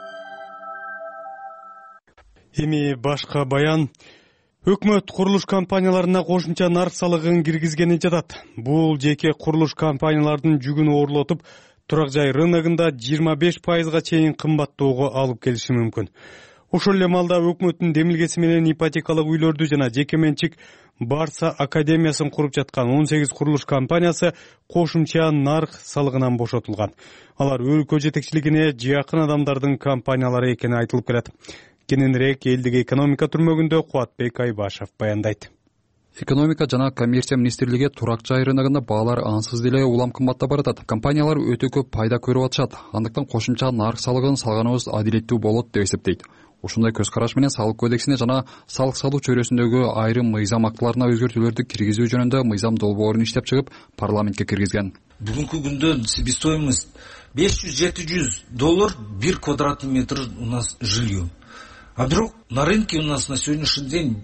Эми башка баян. Өкмөт курулуш компанияларына кошумча нарк салыгын киргизгени жатат. Бул жеке курулуш компаниялардын жүгүн оорлотуп, турак жай рыногунда 25%га чейин кымбаттоого алып келиши мүмкүн. Ошол эле маалда өкмөттүн демилгеси менен ипотекалык үйлөрдү жана жеке менчик Барса академиясын куруп жаткан 18 курулуш компаниясы кошумча нарк салыгынан бошотулган. Алар өлкө жетекчилигине жакын адамдардын компаниялары экени айтылып келет. Кененирээк элдик экономика түрмөгүндө Кубатбек Айбашев баяндайт. Экономика жана коммерция министрлиги турак жай рыногунда баалар ансыз деле улам кымбаттап баратат. Компаниялар өтө көп пайда көрүп атышат. Андыктан кошумча нарк салыгын салганыбыз адилеттүү болот деп эсептейт. Ушундай көз караш менен салык кодексине жана салык салуу чөйрөсүндөгү айрым мыйзам актыларына өзгөртүүлөрдү киргизүү жөнүндө мыйзам долбоорун иштеп чыгып парламентке киргизген. Бүгүнкү күндө себестоимость $500-700 1 квадратный метр у нас жилье. А бирок на рынке у нас на сегодняшний день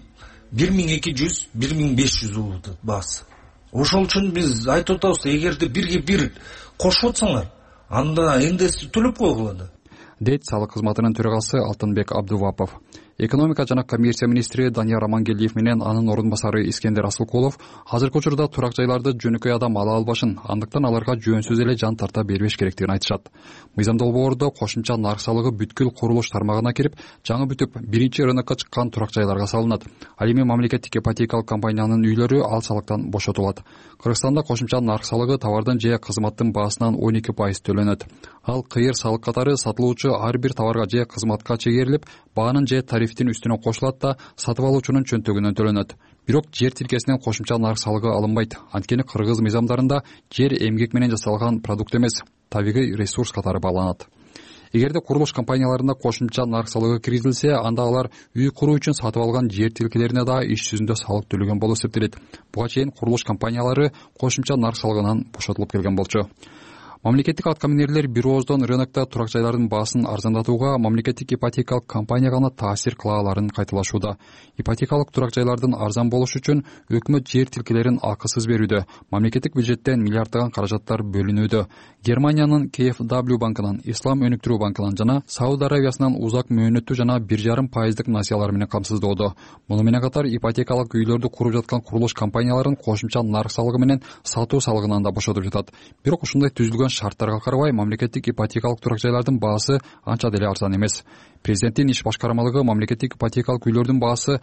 1200-1500 болуп атат баасы. Ошол үчүн биз айтып атабыз, эгерде бирге бир кошуп атсаңар, анда НДС төлөп койгула да. Дейт салык кызматынын төрагасы Алтынбек Абдувапов. Экономика жана коммерция министри Данияр Амангелдиев менен анын орун басары Искендер Асылкулов азыркы учурда турак жайларды жөнөкөй адам ала албашын, андыктан аларга жөнсүз эле жан тарта бербеш керектигин айтышат. Мыйзам долбоордо кошумча нарк салыгы бүткүл курулуш тармагына кирип, жаңы бүтүп биринчи рынокко чыккан турак жайларга салынат. Ал эми мамлекеттик ипотекалык компаниянын үйлөрү ал салыктан бошотулат. Кыргызстанда кошумча нарк салыгы товардын же кызматтын баасынан 12% төлөнөт. Ал кыйыр салык катары сатылуучу ар бир товарга же кызматка чегерилип, баанын же тарифтин үстүнө кошулат да сатып алуучунун чөнтөгүнөн төлөнөт. Бирок жер тилкесинен кошумча нарк салыгы алынбайт. Анткени кыргыз мыйзамдарында жер эмгек менен жасалган продукт эмес, табигый ресурс катары бааланат. Эгерде курулуш компанияларында кошумча нарк салыгы киргизилсе, анда алар үй куруу үчүн сатып алган жер тилкелерине да иш жүзүндө салык төлөгөн болуп эсептелет. Буга чейин курулуш компаниялары кошумча нарк салыгынан бошотулуп келген болчу. Мамлекеттик аткаминерлер бир ооздон рынокто турак жайлардын баасын арзандатууга мамлекеттик ипотекалык компания гана таасир кыла аларын кайталашууда. Ипотекалык турак жайлардын арзан болушу үчүн өкмөт жер тилкелерин акысыз берүүдө, мамлекеттик бюджеттен миллиарддаган каражаттар бөлүнүүдө. Германиянын KfW банкынан, Ислам өнүктүрүү банкынан жана Сауд Аравиясынан узак мөөнөттүү жана 1,5% насыялар менен камсыздоодо. Муну менен катар ипотекалык үйлөрдү куруп жаткан курулуш компанияларын кошумча нарк салыгы менен сатуу салыгынан да бошотуп жатат. Бирок ушундай түзүлгөн шарттарга карабай мамлекеттик ипотекалык турак жайлардын баасы анча деле арзан эмес. Президенттин иш башкармалыгы мамлекеттик ипотекалык үйлөрдүн баасы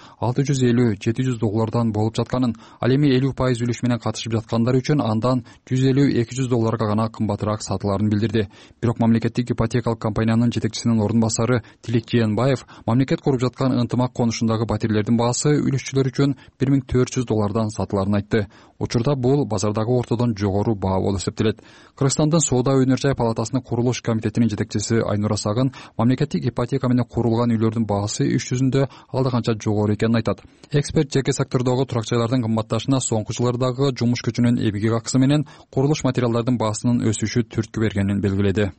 $650-700 болуп жатканын, ал эми 50% үлүш менен катышып жаткандар үчүн андан $150-200 гана кымбатыраак сатыларын билдирди. Бирок мамлекеттик ипотекалык компаниянын жетекчисинин орун басары Тилек Жээнбаев мамлекет куруп жаткан ынтымак конушундагы батирлердин баасы үлүшчүлөр үчүн $1,400 сатыларын айтты. Учурда бул базардагы ортодон жогору баа болуп эсептелет. Кыргызстандын Соода өнөр жай палатасынын курулуш комитетинин жетекчиси Айнура Сагын мамлекеттик ипотека менен курулган үйлөрдүн баасы иш жүзүндө алда канча жогору экенин айтат. Эксперт жеке сектордогу турак жайлардын кымбатташына соңку жылдардагы жумуш күчүнүн эбигик акысы менен курулуш материалдардын баасынын өсүшү түрткү бергенин белгиледи.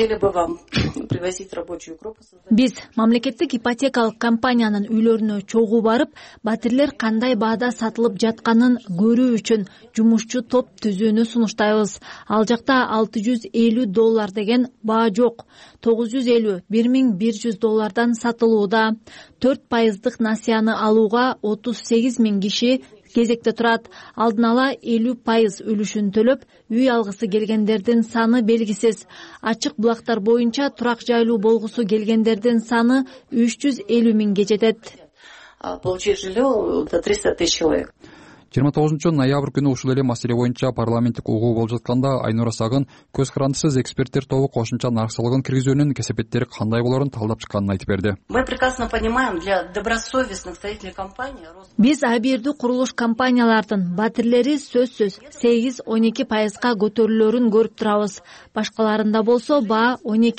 Биз мамлекеттик ипотекалык компаниянын үйлөрүнө чогуу барып, батирлер кандай баада сатылып жатканын көрүү үчүн жумушчу топ түзүүнү сунуштайбыз. Ал жакта $650 деген баа жок. $950-$1,100 сатылууда. 4% насыяны алууга 38 000 киши кезекте турат. Алдын ала 50% үлүшүн төлөп, үй алгысы келгендердин саны белгисиз. Ачык булактар боюнча турак жайлуу болгусу келгендердин саны 350 миңге жетет. Получить жилье до 300 тысяч человек. 29 ноябрь күнү ушул эле маселе боюнча парламенттик угуу болуп жатканда Айнура Сагын көз карандысыз эксперттер тобу кошумча нарк салыгын киргизүүнүн кесепеттери кандай болорун талдап чыкканын айтып берди. Мы прекрасно понимаем, для добросовестных строительных компаний Биз абийирдүү курулуш компаниялардын батирлери сөзсүз 8-12% көтөрүлөрүн көрүп турабыз. Башкаларында болсо баа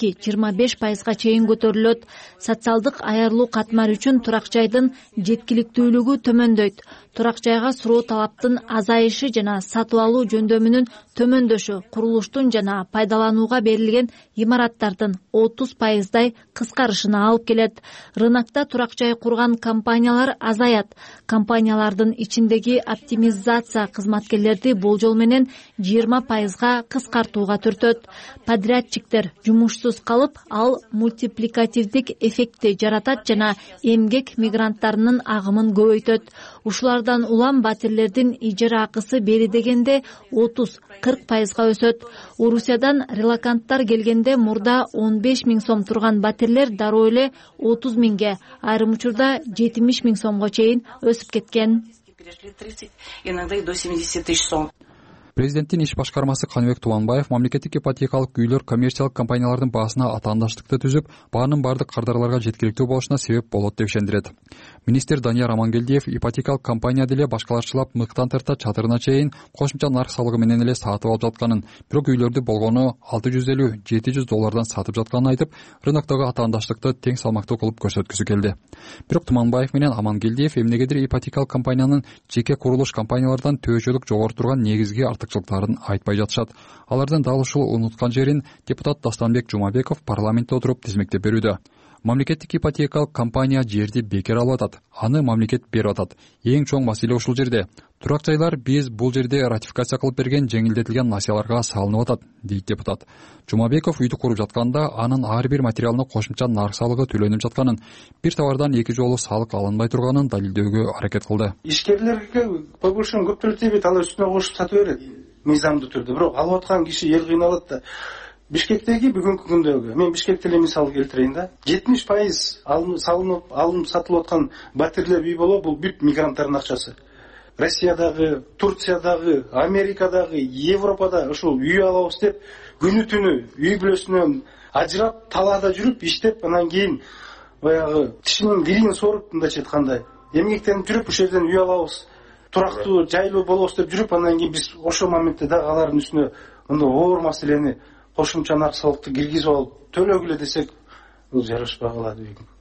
12-25% чейин көтөрүлөт. Социалдык аярлуу катмар үчүн турак жайдын жеткиликтүүлүгү төмөндөйт. Турак жайга суроо талаптын азайышы жана сатып алуу жөндөмүнүн төмөндөшү курулуштун жана пайдаланууга берилген имараттардын 30%дай кыскарышына алып келет. Рынокто турак жай курган компаниялар азаят. Компаниялардын ичиндеги оптимизация кызматкерлерди болжол менен 20%га кыскартууга түртөт. Подрядчиктер жумушсуз калып, ал мультипликативдик эффектти жаратат жана эмгек мигранттарынын агымын көбөйтөт. Ушулардан улам батирлердин ижара акысы бери дегенде 30-40%га өсөт. Орусиядан релоканттар келгенде мурда 15 миң сом турган батирлер дароо эле 30 миңге, айрым учурда 70 миң сомго чейин өсүп кеткен. иногда и до 70 тысяч сом. Президенттин иш башкармасы Каныбек Тубанбаев мамлекеттик ипотекалык үйлөр коммерциялык компаниялардын баасына атаандаштыкты түзүп, баанын бардык кардарларга жеткиликтүү болушуна себеп болот деп ишендирет. Министр Данияр Амангелдиев ипотекалык компания деле башкаларчылап мыктан тарта чатырына чейин кошумча нарк салыгы менен эле сатып алып жатканын, бирок үйлөрдү болгону $650-700 сатып жатканын айтып, рыноктогу атаандаштыкты тең салмактуу кылып көрсөткүсү келди. Бирок Туманбаев менен Амангелдиев эмнегедир ипотекалык компаниянын жеке курулуш компаниялардан төбөчөлүк жогору турган негизги артыкчылыктарын айтпай жатышат. Алардын дал ушул унуткан жерин депутат Дастанбек Жумабеков парламентте отуруп тизмектеп берүүдө. Мамлекеттик ипотекалык компания жерди бекер алып атат, аны мамлекет берип атат. Эң чоң маселе ушул жерде. Турак жайлар биз бул жерде ратификация кылып берген жеңилдетилген насыяларга салынып атат, дейт депутат. Жумабеков үйдү куруп жатканда анын ар бир материалына кошумча нарк салыгы төлөнүп жатканын, бир товардан эки жолу салык алынбай турганын далилдөөгө аракет кылды. Ишкерлерге повышен көптөр тебет, ал үстүнө кошуп сатып берет мыйзамдуу түрдө. Бирок алып аткан киши эл кыйналат да. Бишкектеги бүгүнкү күндөгү мен Бишкекте эле мисал келтирейин да. 70% алынып сатылып аткан батирлер үй болобу, бул бүт мигранттардын акчасы. Россиядагы, Турциядагы, Америкадагы, Европада ушул үй алабыз деп күнү түнү үй бүлөсүнөн ажырап, талаада жүрүп, иштеп, анан кийин баягы тишинин кирин соруп мындайча айтканда, эмгектенип жүрүп ушул жерден үй алабыз, турактуу, жайлуу болобуз деп жүрүп, анан кийин биз ошол моментте дагы алардын үстүнө мындай оор маселени кошумча нарк салыкты киргизип алып төлөгүлө десек, бул жарашпай калат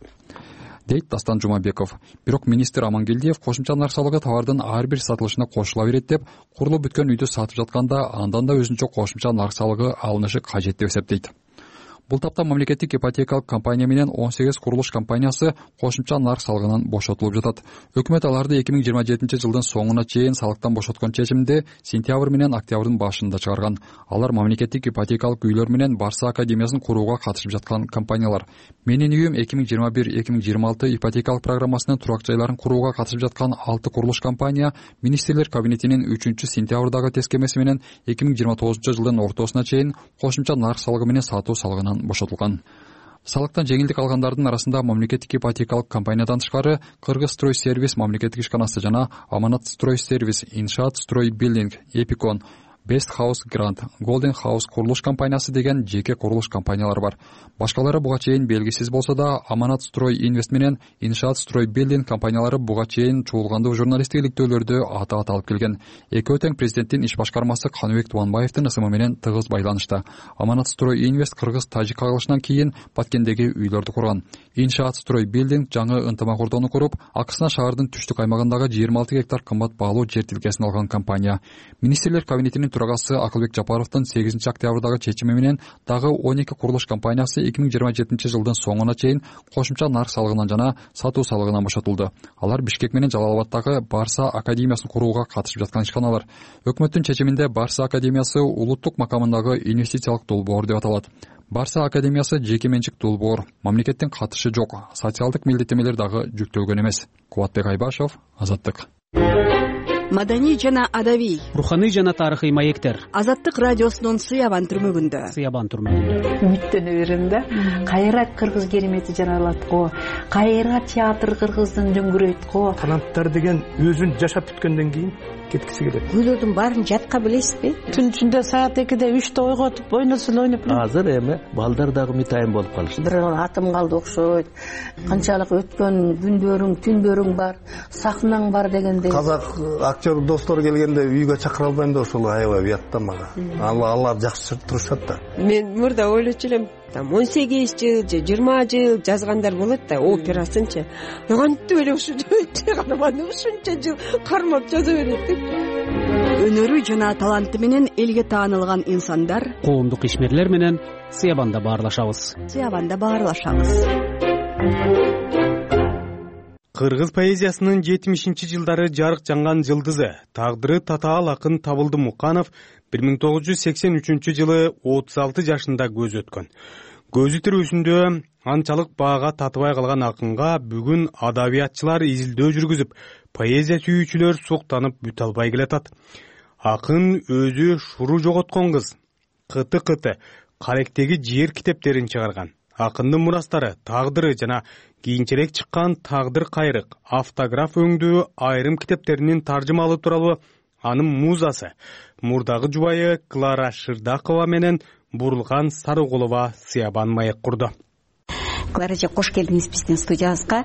дейт Дастан Жумабеков. Бирок министр Амангелдиев кошумча нарк салыгы товардын ар бир сатылышына кошула берет деп, курулуп бүткөн үйдү сатып жатканда андан да өзүнчө кошумча нарк салыгы алынышы кажет деп эсептейт. Бул тапта мамлекеттик ипотекалык компания менен 18 курулуш компаниясы кошумча нарк салыгынан бошотулуп жатат. Өкмөт аларды 2027 жылдын соңуна чейин салыктан бошоткон чечимди сентябрь менен октябрдын башында чыгарган. Алар мамлекеттик ипотекалык үйлөр менен Барса академиясын курууга катышып жаткан компаниялар. Менин үйүм 2021-2026 ипотекалык программасынын турак жайларын курууга катышып жаткан 6 курулуш компания министрлер кабинетинин 3-сентябрдагы тескемеси менен 2029 жылдын ортосуна чейин кошумча нарк салыгы менен сатуу салыгынан бошотулган. Салыктан жеңилдик алгандардын арасында мамлекеттик ипотекалык компаниядан тышкары Кыргыз строй сервис мамлекеттик ишканасы жана Аманат строй сервис, Иншаат строй билдинг, Эпикон, Best House Grant, Golden House курулуш компаниясы деген жеке курулуш компаниялар бар. Башкалары буга чейин белгисиз болсо да, Аманат строй инвест менен Иншаат строй билдинг компаниялары буга чейин чуулгандуу журналисттик иликтөөлөрдү ата алып келген. Экөө тең президенттин иш башкармасы Каныбек Тубанбаевдин ысымы менен тыгыз байланышта. Аманат строй инвест кыргыз-тажик кагылышынан кийин Баткендеги үйлөрдү курган. Иншаат строй билдинг жаңы ынтымак кордоону куруп, акысына шаардын түштүк аймагындагы 26 гектар кымбат баалуу жер тилкесин алган компания. Министрлер кабинетинин төрагасы Акылбек Жапаровдун 8 октябрдагы чечими менен дагы 12 курулуш компаниясы 2027 жылдын соңуна чейин кошумча нарк салыгынан жана сатуу салыгынан бошотулду. Алар Бишкек менен Жалал Абаддагы Барса академиясын курууга катышып жаткан ишканалар. Өкмөттүн чечиминде Барса академиясы улуттук макамындагы инвестициялык долбоор деп аталат. Барса академиясы жеке менчик долбоор, мамлекеттин катышы жок, социалдык милдеттемелер дагы жүктөлгөн эмес. Кубатбек Айбашев, Азаттык. маданий жана адабий, руханий жана тарыхый маектер. Азаттык радиосунун Сыябан түрмөгүндө. Үмүттөнүп берем да. Кайра кыргыз керемети жаралат го. Кайра театр кыргыздын дөңгүрөйт го. Таланттар деген өзүн жашап бүткөндөн кийин кеткиси келет. Күйлөрдүн баарын жатка билесизби? Түн ичинде саат 2-де 3-те ойготуп, ойносун ойноп. Азыр эми балдар дагы митайын болуп калышты. Бир атым калды окшойт. Канчалык өткөн күндөрүң, түндөрүң бар, сахнаң бар дегенде. Казак актер достор келгенде үйгө чакыра албайм да ошол аябай уятта мага. Алар жакшы турушат да. Мен мурда ойлочу элем, 18 жыл же 20 жыл жазгандар болот да, операсынчы. Кантип эле ушунча карманы ушунча жыл кармап жаза берет деп. Өнөрү жана таланты менен элге таанылган инсандар, Коомдук ишмерлер менен Сыябанда баарлашабыз. Кыргыз поэзиясынын 70-жылдары жарык жанган жылдызы, тагдыры татаал акын Табылды Муканов 1983-жылы 36 жашында көз өткөн. Көзү тирүүсүндө анчалык баага татыбай калган акынга бүгүн адабиятчылар изилдөө жүргүзүп, поэзия сүйүүчүлөр суктанып бүтө албай келатат. Акын өзү шуру жоготкон кыз, кыты Каректеги жер китептерин чыгарган. Акындын мурастары, тагдыры жана кийинчерээк чыккан Тагдыр кайрык, автограф өңдүү айрым китептеринин таржымалы тууралуу анын музасы, мурдагы жубайы Клара Шырдакова менен Бурулган Сарыгулова Сыябан маек курду. Клара же кош келдиңиз биздин студиябызга.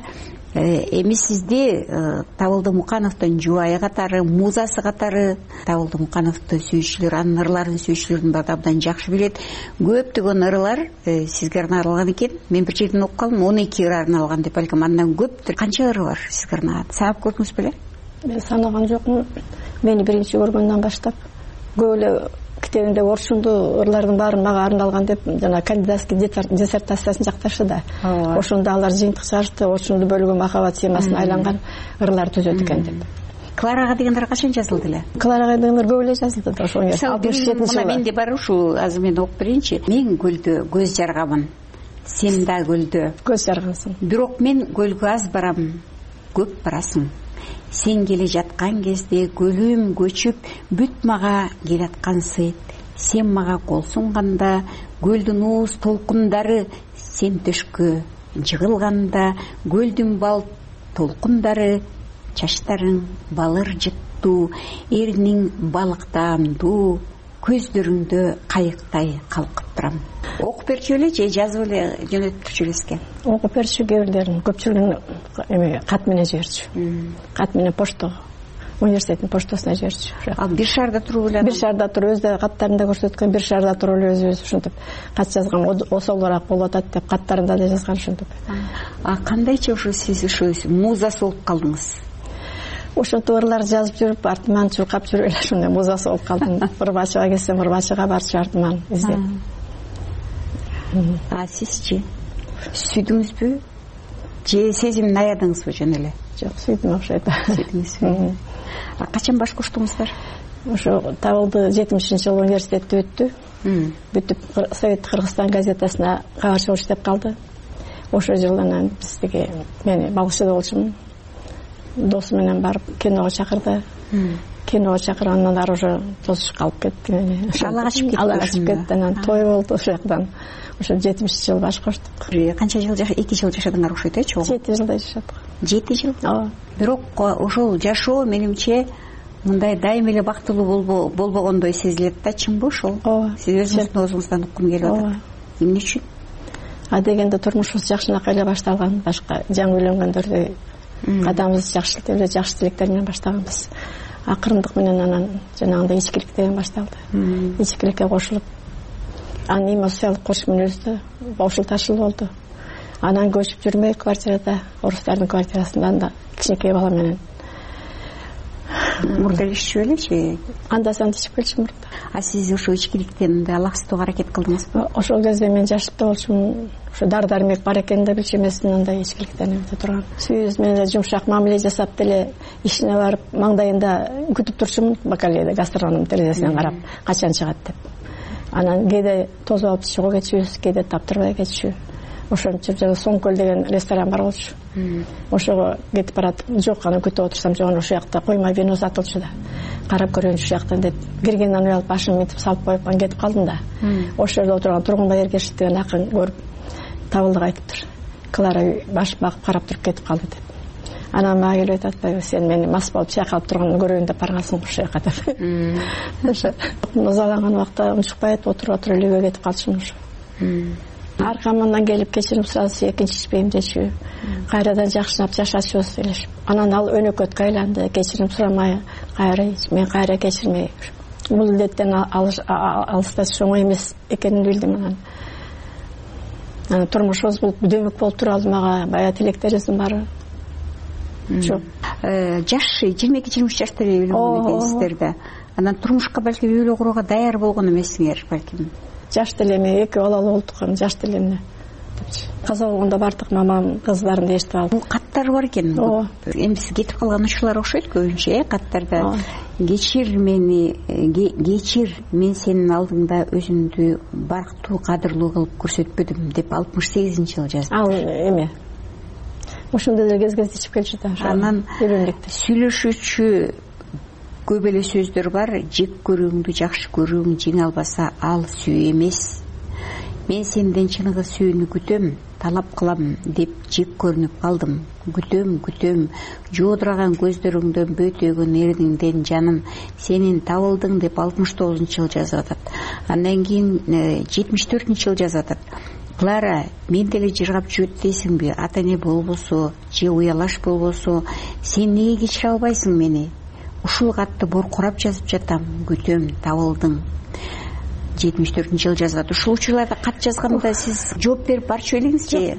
Эми сизди Табылды Мукановдун жубайы катары, музасы катары, Табылды Мукановду сүйүүчүлөр, анын ырларын сүйүүчүлөрдүн баары абдан жакшы билет. Көптөгөн ырлар сизге арналган экен. Мен бир жерден окуп калдым, 12 ыр арналган деп, балким андан көптүр. Канча ыры бар сизге арналган? Санап көрдүңүз беле? Мен санаган жокмун. Мени биринчи көргөндөн баштап көп эле китебинде орчундуу ырлардын баары мага арналган деп жана кандидатский диссертациясын жакташы да. Ошондо алар жыйынтык чыгарышты, орчундуу бөлгө махабат темасына айланган ырлар түзөт экен деп. Кларага дегендер качан жазылды эле? Кларага дегендер көп эле жазылды да, ошо 67-жылы. Менде бар ушу, азыр мен окуп берейинчи. Мен көлдө көз жаргамын. Сен да көлдө көз жаргансың. Бирок мен көлгө аз барам, көп барасың. Сен келе жаткан кезде көлүм көчүп, бүт мага келаткан сыйт. Сен мага кол сунганда, көлдүн ууз толкундары, сен төшкө жыгылганда, көлдүн бал толкундары, чачтарың балыр жыттуу, эриниң балыктаандуу, көздөрүңдө кайыктай калкып турам. Окуп берчү эле же жазып эле жөнөтүпчү элесизге? Окуп берчү, кээ көпчүлүгүн кат менен жиберчү. Кат менен почто, университеттин поштосуна жиберчү. Ал бир шаарда туруп эле? Бир шаарда туруп, өзү каттарында көрсөткөн, бир шаарда туруп эле өзүбүз ушинтип кат жазган, осолураак болуп атат деп каттарында да жазган ушинтип. Кандайча ушу сиз ушу музасы болуп калдыңыз? Ошентип ырлар жазып жүрүп, артыман чуркап жүрүп эле ушундай музасы болуп калдым. Ырбачыга келсем, ырбачыга барчу артыман издеп. Сизчи сүйдүңүзбү? Же сезимин аядыңызбы жөн эле? Жок, сүйдүм окшойт. Сүйдүңүзбү? Качан баш коштуңуздар? Ошо Табылды 70-жылы университетти өттү. Бүтүп Совет Кыргызстан газетасына кабар чыгыш деп калды. Ошо жылдан бизге мени багышчы болчумун. Досу менен барып киного чакырды. Киного чакыргандан ары уже тосуш калып кетти мени. Ала качып кетти. Анан той болду ошол жактан. Ошо 70-жыл баш коштук. Канча жыл 2 жыл жашадыңар окшойт, чоң? 7 жылдай жашадык. 7 жыл? Ооба. Бирок ошол жашоо менимче мындай дайым эле бактылуу болбогондой сезилет да, чынбы ошол? Ооба. Сиз өзүңүздүн оозуңуздан уккум келип атат. Эмне үчүн? Дегенде турмушубуз жакшынакай эле башталган, башка жаңы үйлөнгөндөрдөй кадамыбыз жакшы тилектер менен баштаганбыз. Акырындык менен анан жанагындай ичкилик деген башталды. Ичкиликке кошулуп, анын эмоциялык кош мүнөздө ошол ташыл болду. Анан көчүп жүрмөй квартирада, орустардын квартирасында анда кичинекей бала менен. Мурда иччү элечи? Анда санда ичип келчү мурда. Сиз ошо ичкиликтен алаксытууга аракет кылдыңызбы? Ошол кезде мен жашыпта болчумун. Ошо дары-дармек бар экенин да билчү эмесмин, андай ичкиликтен өтө турган. Сүйүз менен жумшак мамиле жасап деле ишине барып, маңдайында күтүп турчумун, бакалейде гастроном терезесинен карап, качан чыгат деп. Анан кээде тосуп алып чыгып кетчүбүз, кээде таптырбай кетчү. Ошентип жана Соңкөл деген ресторан бар болчу. ошого кетип баратып, жок анан күтүп отурсам, жок ошол жакта коймой вино сатылчу да, карап көрөйүнчү ушул жактан деп киргенден уялып башымды мынтип салып коюп анан кетип калдым да. Ошол жерде отурган Тургунбай Эргешев деген акын көрүп табылдык айтыптыр. Клара баш багып карап туруп кетип калды деп. Анан мага келип атпайбы, сен мени мас болуп чайкалып турганымды көрөйүн деп баргансың ушул жака деп. Ошо мазаланган убакта унчукпай отуруп эле үйгө кетип калчумун ошо. Аркамдан келип кечирим сурасы, экинчишпейм дечү. Кайрадан жакшынап жашачубуз элешип. Анан ал өнөкөткө айланды, кечирим сурамай, мен кайра кечирмей. Бул илдеттен алысташ оңой эмес экенин билдим. Анан турмушубуз бул дөмөк болуп туралы мага баягы тилектерибиздин баары жок. Жаш 22-23 жашта эле үйлөнгөн экенсиздер да. Анан турмушка балким үйлө курууга даяр болгон эмессиңер балким. Жаш делеме, 2 балалы болдук, жаш делемне. Каза болгондо бардык мамам, кыздарымды эшитип алып. Бул каттар бар экен. Эми сиз кетип калган ушулар окшойт көбүнчө, каттарда. Кечир мени, кечир, мен сенин алдыңда өзүмдү барктуу, кадырлуу кылып көрсөтпөдүм деп 68-жылы жазды. Ал эме. Ошондой эле кез ичип келчү да. Анан сүйлөшүүчү көп эле сөздөр бар. Жек көрүүңдү жакшы көрүүң жеңе албаса ал сүйүү эмес. Мен сенден чыныгы сүйүүнү күтөм, талап кылам деп жек көрүнүп калдым. Күтөм, жоодураган көздөрүңдөн бөтөгөн эрдиңден жаным, сенин табылдың деп 69-жылы жазып атат. Андан кийин 74-жылы жазып атат. Клара, мен деле жыргап жүрөт дейсиңби? Ата эне болбосо, же уялаш болбосо, сен неге кечире албайсың мени? Ушул катты боркурап жазып жатам. Күтөм, табылдың. 74-жылы жазат. Ушул учурларда кат жазганда сиз жооп берип барчу элеңизчи?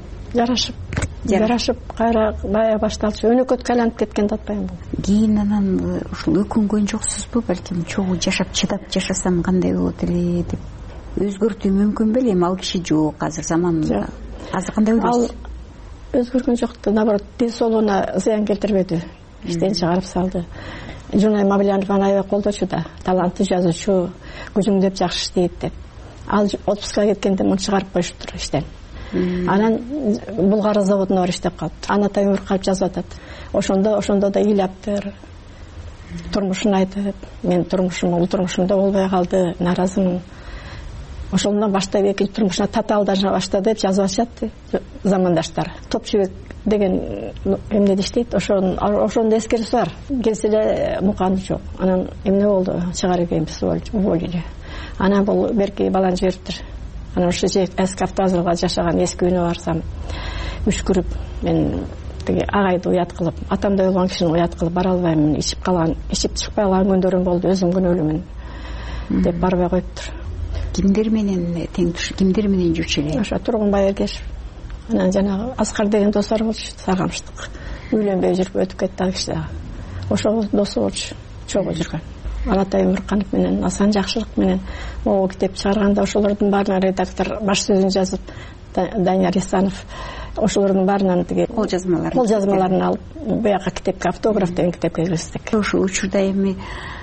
Жарашып, кайра бая башталчу. Өнөкөткө айланып кеткен да атпайм бул. Кийин анан ушул өкүнгөн жоксузбу? Балким чогуу жашап чыдап жашасам кандай болот эле деп. Өзгөртүү мүмкүн беле? Ал киши жок, азыр заман. Азыр кандай ойлойсуз? Ал өзгөргөн жок, наоборот, ден соолугуна зыян келтирбеди. Иштен чыгарып салды. Жунай Мабилянов аябай колдочу да, таланттуу жазуучу, күзүңдөп жакшы иштейт деп. Ал отпускка кеткенде муну чыгарып коюшуптур иштен. Анан Булгары заводуна барып иштеп калыптыр. Анатай өмүр калып жазып атат. Ошондо да ыйлаптыр. Турмушун айтып, мен бул турмушумда болбой калды, нааразымын. Ошондон баштап экинчи турмушуна татаалдаша баштады деп жазып атышат замандаштары. Топчубек деген эмнеде иштейт, ошондо эскерүүсү бар. Келсе эле муканы жок. Анан эмне болду? Чыгарып келебиз уволили. Анан бул берки баланы жибериптир. Анан ошо эски автовокзалга жашаган эски үйүнө барсам, үшкүрүп, мен тиги агайды уят кылып, атамдай болгон кишини уят кылып бара албаймын, ичип чыкпай калган күндөрүм болду, өзүм күнөөлүмүн деп барбай коюптур. Кимдер менен тең туш, кимдер менен жүрчү эле? Ошо Тургунбай Эргешев. Анан жанагы Аскар деген достор болчу, Саргамыштык. Үйлөнбөй жүрүп өтүп кетти ал киши дагы. Ошол досу болчу, чогуу жүргөн. Аратай Өмүрканов менен, Асан Жакшылык менен могу китеп чыгарганда ошолордун баарына редактор баш сөзүн жазып, Данияр Исанов ошолордун баарынан тиги кол жазмаларын алып, буяка китепке автограф деген китепке киргиздик. Ошол учурда эми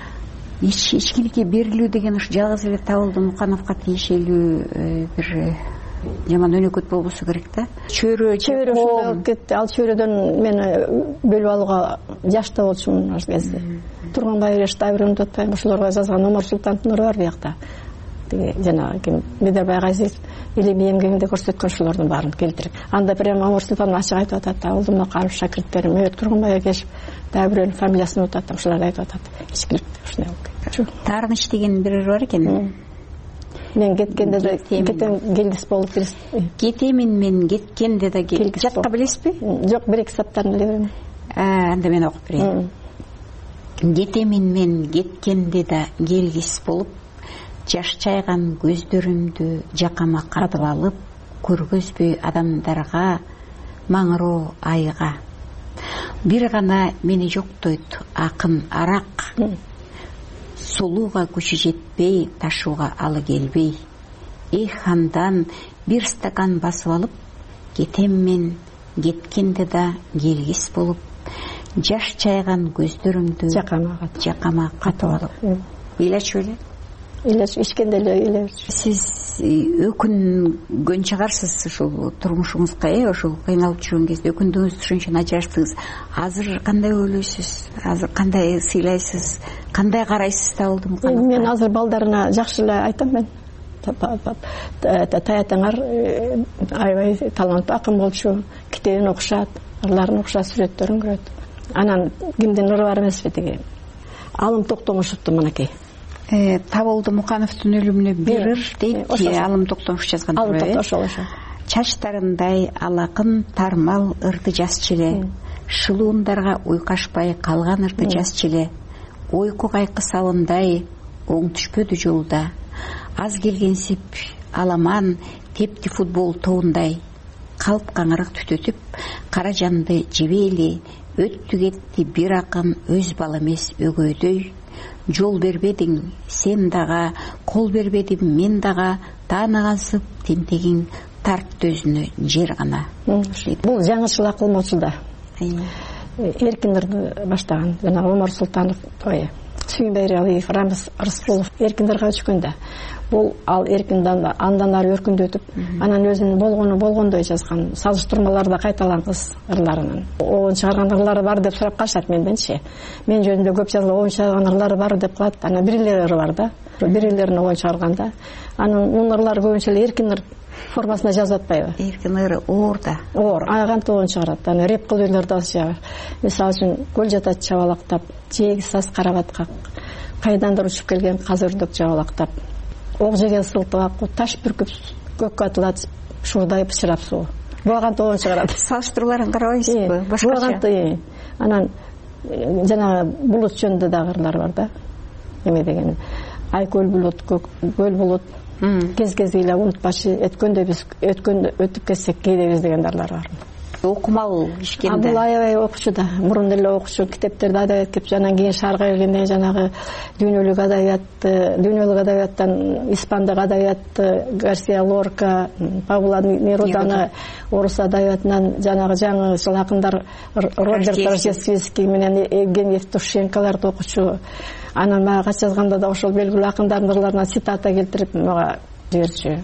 ичкиликке берилүү деген ушу жалгыз эле Табылды Мукановго тиешелүү бир жаман өнөкөт болбосо керек да. Чөйрө болуп кетти. Ал чөйрөдөн мени бөлүп алууга жашта болчумун ошол кезде. Тургунбай Эргешев Дайбирымды атпайм, ошолорго жазган Омар Султановдун нуру бар биякта. Тиги жанагы ким Медербай Газиз илимий эмгегинде көрсөткөн ошолордун баарын келтирип. Анда прямо Омар Султанов ачык айтып атат. Табылды Муканов шакирттерим, Тургунбай Эргешев Дайбирымдын фамилиясын утуп атам, ошолорду айтып атат. Ичкилик ушундай болуп кетти. Таарыныч деген бир бар экен. Мен кеткенде да келгис болуп кетемин, мен кеткенде да келгис. Жатка билесизби? Жок, бир эки саптарын эле берем. Анда мен окуп берейин. Кетемин мен кеткенде да келгис болуп, жаш чайган көздөрүмдү жакама катып алып, көргөзбөй адамдарга, маңыроо айга. Бир гана мени жоктойт акын арак. Сулууга күчү жетпей, ташууга алы келбей. Андан бир стакан басып алып, кетем мен кеткенде да келгис болуп, жаш чайган көздөрүмдү жакама катып алып. Ыйлачу эле? Ыйлачу, ичкенде эле ыйлайбычы. Сиз өкүнгөн чыгарсыз ушул турмушуңузга, ошол кыйналып жүргөн кезде өкүндүңүз, ошон үчүн ажыраштыңыз. Азыр кандай ойлойсуз? Азыр кандай сыйлайсыз? Кандай карайсыз Табылдым Мукановго? Мен азыр балдарына жакшы эле айтам. Мен таятаңар аябай таланттуу акын болчу, китебин окушат, ырларын окушат, сүрөттөрүн көрөт. Анан кимдин ыры бар эмеспи тиги Алым Токтомушевдун мынакей. Табылдым Мукановдун өлүмүнө бир ыр дейт, Алым Токтомушев жазган. Алым Токтомушев. Чачтарындай алакын тармал ырды жазчу эле, шылуундарга уйкашпай калган ырды жазчу эле, ойку кайкы салындай оң түшпөдү жолда, аз келгенсип аламан тепти футбол тобундай, калп каңырык түтөтүп кара жанды жебейли, өттү кетти бир акын өз бала эмес өгөйдөй, жол бербедиң сен дага, кол бербедим мен дага, таанагансып тентегиң тартты өзүнө жер гана. Бул жаңычыл акылмочу да. Эркин ырды баштаган жана Омар Султанов, Сүйүнбай Алиев, Рамис Рыскулов эркин ырга өчкөндө. Бул ал эркиндан андан ары өркүндөтүп, анан өзүнүн болгондой жазган салыштырмаларда кайталангыс ырларынын. Оон чыгарган ырлары бар деп сурап калышат менденчи. Мен жөнүндө көп жазылып, оон чыгарган ырлары бар деп калат. Анан бир эле ыры бар да. Бир элерин оон чыгарганда. Анын ырлары көбүнчө эле эркин ыр формасында жазып атпайбы? Эркин ыры оор да. Оор, кантип оон чыгарат. Анан реп кылуулар да жагы. Мисалы үчүн көл жатат чабалактап, жээги саз карабатка, кайдандыр учуп келген казырдык жабалактап. Ок жеген сылтыга таш бүркүп көккө атылат, шурдай бычырап суу. Булаган тоон чыгарат. Салыштырууларын карабайсызбы? Башкача. Анан жана булут жөнүндө дагы ырлар бар да. Эме деген айкөл булут, көл булут, кез ыйлап унутпачы, өткөндө биз өтүп кетсек кейдебиз деген ырлар бар. Окумал ишкенде. Бул аябай окучу да. Мурун эле окучу, китептерди адабият кеп, анан кийин шаарга келгенде жанагы дүйнөлүк адабияттан испандык адабиятты Гарсия Лорка, Павла Неруданы, орус адабиятынан жанагы жаңы жыл акындар Роберт Рождественский менен Евгений Евтушенколорду окучу. Анан мага кат жазганда да ошол белгилүү акындардын ырларынан цитата келтирип мага жиберчү.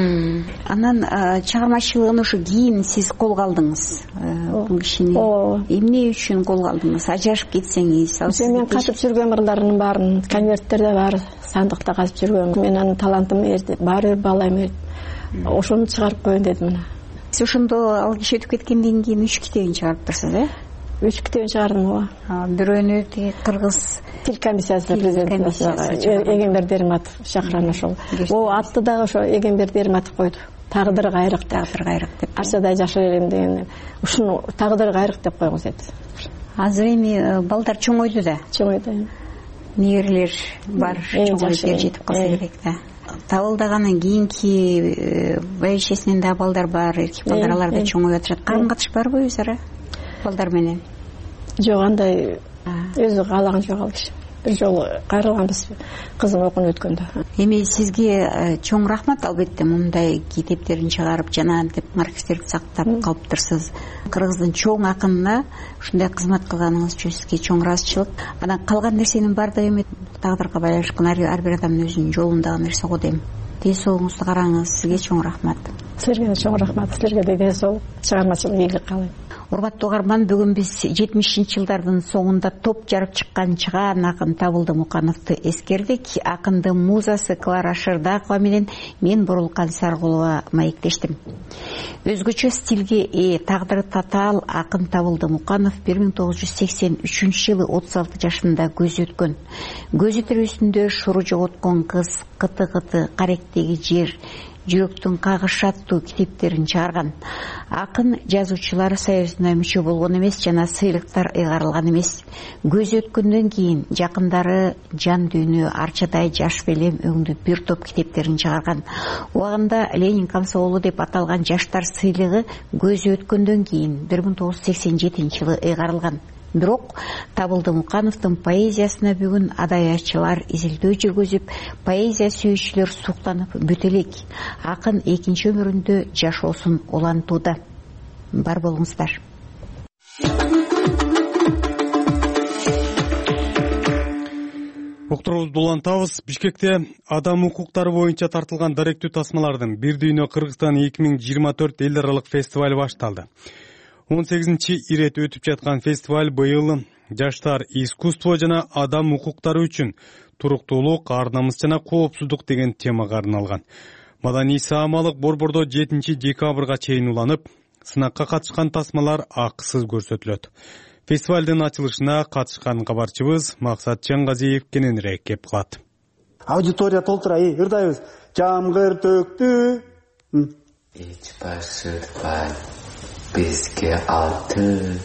Анан чыгармачылыгын ушу кийин сиз колго алдыңыз. Бул кишини эмне үчүн колго алдыңыз? Ажырашып кетсеңиз, мен катып жүргөн ырларынын баарын конверттерде бар, сандыкта казып жүргөм. Мен анын талантым баары бир баалайм. Ошону чыгарып коеюн дедим. Сиз ошондо ал киши өтүп кеткенден кийин 3 китебин чыгарыптырсыз, 3 китебин чыгардым. Бирөөнү кыргыз тил комиссиясы президенти Эгембер Дерматов чакырган ошол. Атты дагы ошо Эгембер Дерматов койду. Тагдыр кайрык деп. Арчадай жашар элем деген. Ушуну тагдыр кайрык деп койгуз деди. Азыр эми балдар чоңойду да. Чоңойду. Нээрлер бар, чоңойуп жетип калса керек да. Табылдагандан кийинки байшесинен да балдар бар, эркек балдар, алар да чоңоюп атышат. Карым-катыш барбы өзара балдар менен? Жок, андай өзү каалаган жок ал киши. Бир жолу кайрылганбыз кызым окууну өткөндө. Эми сизге чоң рахмат, албетте мындай китептерин чыгарып, жанагынтип маркстерди сактап калыптырсыз. Кыргыздын чоң акынына ушундай кызмат кылганыңыз үчүн сизге чоң ыраазычылык. Анан калган нерсенин баардыгы эми тагдырга байланышкан, ар бир адамдын өзүнүн жолундагы нерсе го дейм. Ден соолугуңузду караңыз, сизге чоң рахмат. Силерге чоң рахмат, силерге да ден соолук, чыгармачылык ийгилик каалайм. Урматтуу угарман, бүгүн биз 70-жылдардын соңунда топ жарып чыккан чыгаан акын Табылдым Мукановду эскердик. Акындын музасы Клара Шырдакова менен мен Бурулкан Саргулова маектештим. Өзгөчө стилге тагдыры татаал акын Табылдым Муканов 1983-жылы 36 жашында көз өткөн. Көзү тирүүсүндө шуру жоготкон кыз, кыты-кыты, каректеги жер, жүрөктүн кагышы аттуу китептерин чыгарган. Акын жазуучулар союзуна мүчө болгон эмес, жана сыйлыктар ыйгарылган эмес. Көз өткөндөн кийин жакындары жан дүйнө Арчадай жаш белем өңдү бир топ китептерин чыгарган. Убагында Ленин камсоолу деп аталган жаштар сыйлыгы көз өткөндөн кийин 1987-жылы ыйгарылган. Бирок Табылдым Мукановдун поэзиясына бүгүн адабиятчылар изилдөө жүргүзүп, поэзия сүйүүчүлөр суктанып бүт элек. Акын экинчи өмүрүндө жашоосун улантууда. Бар болуңуздар. Уктуруубузду улантабыз. Бишкекте адам укуктары боюнча тартылган даректүү тасмалардын Бир дүйнө Кыргызстан 2024 эл аралык фестивали башталды. 18-чи ирет өтүп жаткан фестиваль быйыл жаштар, искусство жана адам укуктары үчүн туруктуулук, ар-намыс жана коопсуздук деген темага арналган. Маданий саамалык борбордо 7-декабрга чейин уланып, сынакка катышкан тасмалар акысыз көрсөтүлөт. Фестивалдын ачылышына катышкан кабарчыбыз Максат Чаңгазиев кененирээк кеп калат. Аудитория толтура, ырдайбыз. Жамгыр төктү. Эч башырбай бизге алты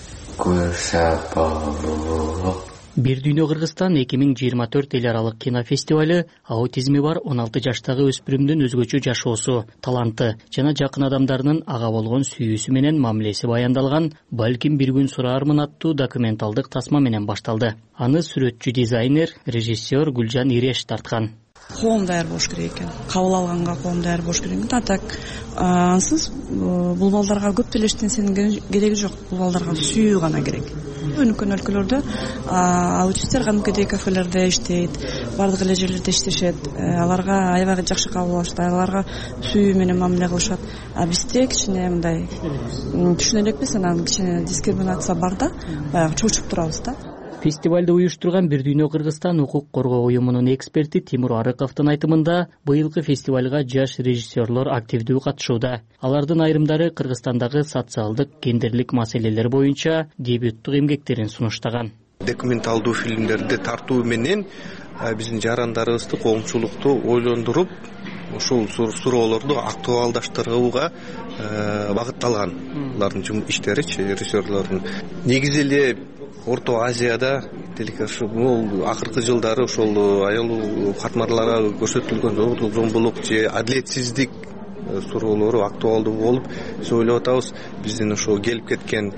көршапалуу. Бир дүйнө Кыргызстан 2024 эл аралык кинофестивалы аутизми бар 16 жаштагы өспүрүмдүн өзгөчө жашоосу, таланты жана жакын адамдарынын ага болгон сүйүүсү менен мамилеси баяндалган «Балким бир күн сураармын» аттуу документалдык тасма менен башталды. Аны сүрөтчү, дизайнер, режиссер Гүлжан Иреш тарткан. Коом даяр болуш керек экен. Кабыл алганга коом даяр болуш керек экен. Так ансыз бул балдарга көп деле эчтенесинин кереги жок. Бул балдарга сүйүү гана керек. Өнүккөн өлкөлөрдө аутисттер кадимкидей кафелерде иштейт, бардык эле жерлерде иштешет. Аларга аябай жакшы кабыл алышат, аларга сүйүү менен мамиле кылышат. Бизде кичине мындай түшүнө элекпиз, анан кичине дискриминация бар да, баягы чочуп турабыз да. Фестивалды уюштурган Бир дүйнө Кыргызстан укук коргоо уюмунун эксперти Тимур Арыковдун айтымында, быйылкы фестивалга жаш режиссерлор активдүү катышууда. Алардын айрымдары Кыргызстандагы социалдык, гендерлик маселелер боюнча дебюттук эмгектерин сунуштаган. Документалдуу фильмдерди тартуу менен биздин жарандарыбызды, коомчулукту ойлондуруп, ушул суроолорду актуалдаштырууга багытталган. Алардын иштери, режиссерлордун негизи эле Орто Азияда акыркы жылдары ошол аял катмарларга көрсөтүлгөн зомбулук же адилетсиздик суроолору актуалдуу болуп, биз ойлоп атабыз, биздин ошо келип кеткен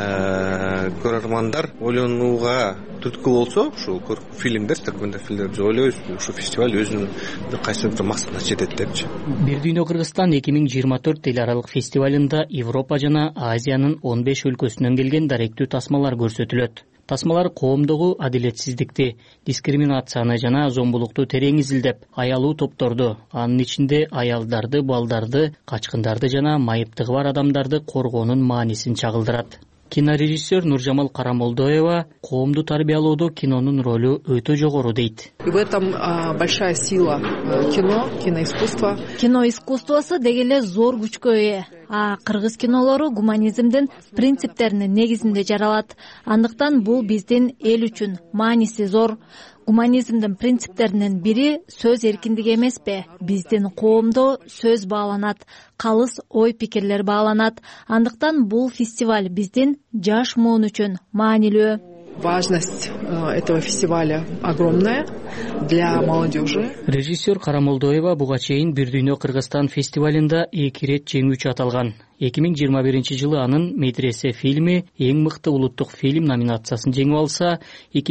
көрөрмандар ойлонууга түрткү болсо, ушул фильмдер, документалдык биз ойлойбуз, ушул фестиваль өзүнүн кайсы бир максатына жетет депчи. Бир дүйнө Кыргызстан 2024 эл аралык фестивалында Европа жана Азиянын 15 өлкөсүнөн келген даректүү тасмалар көрсөтүлөт. Тасмалар коомдогу адилетсиздикти, дискриминацияны жана зомбулукту терең изилдеп, аялуу топторду, анын ичинде аялдарды, балдарды, качкындарды жана майыптыгы бар адамдарды коргоонун маанисин чагылдырат. Кинорежиссер Нуржамал Карамолдоева коомду тарбиялоодо кинонун ролу өтө жогору дейт. И в этом большая сила киноискусства. Кино искусствосу дегеле зор күчкө ээ. Кыргыз кинолору гуманизмдин принциптеринин негизинде жаралат. Андыктан бул биздин эл үчүн мааниси зор. Гуманизмдин принциптеринин бири сөз эркиндиги эмеспи? Биздин коомдо сөз бааланат, калыс ой пикирлер бааланат. Андыктан бул фестиваль биздин жаш муун үчүн маанилүү. Важность этого фестиваля огромная для молодежи. Режиссер Карамолдоева буга чейин Бир дүйнө Кыргызстан фестивалында 2 рет жеңүүчү аталган. 2021 жылы анын Медресе фильми эң мыкты улуттук фильм номинациясын жеңип алса,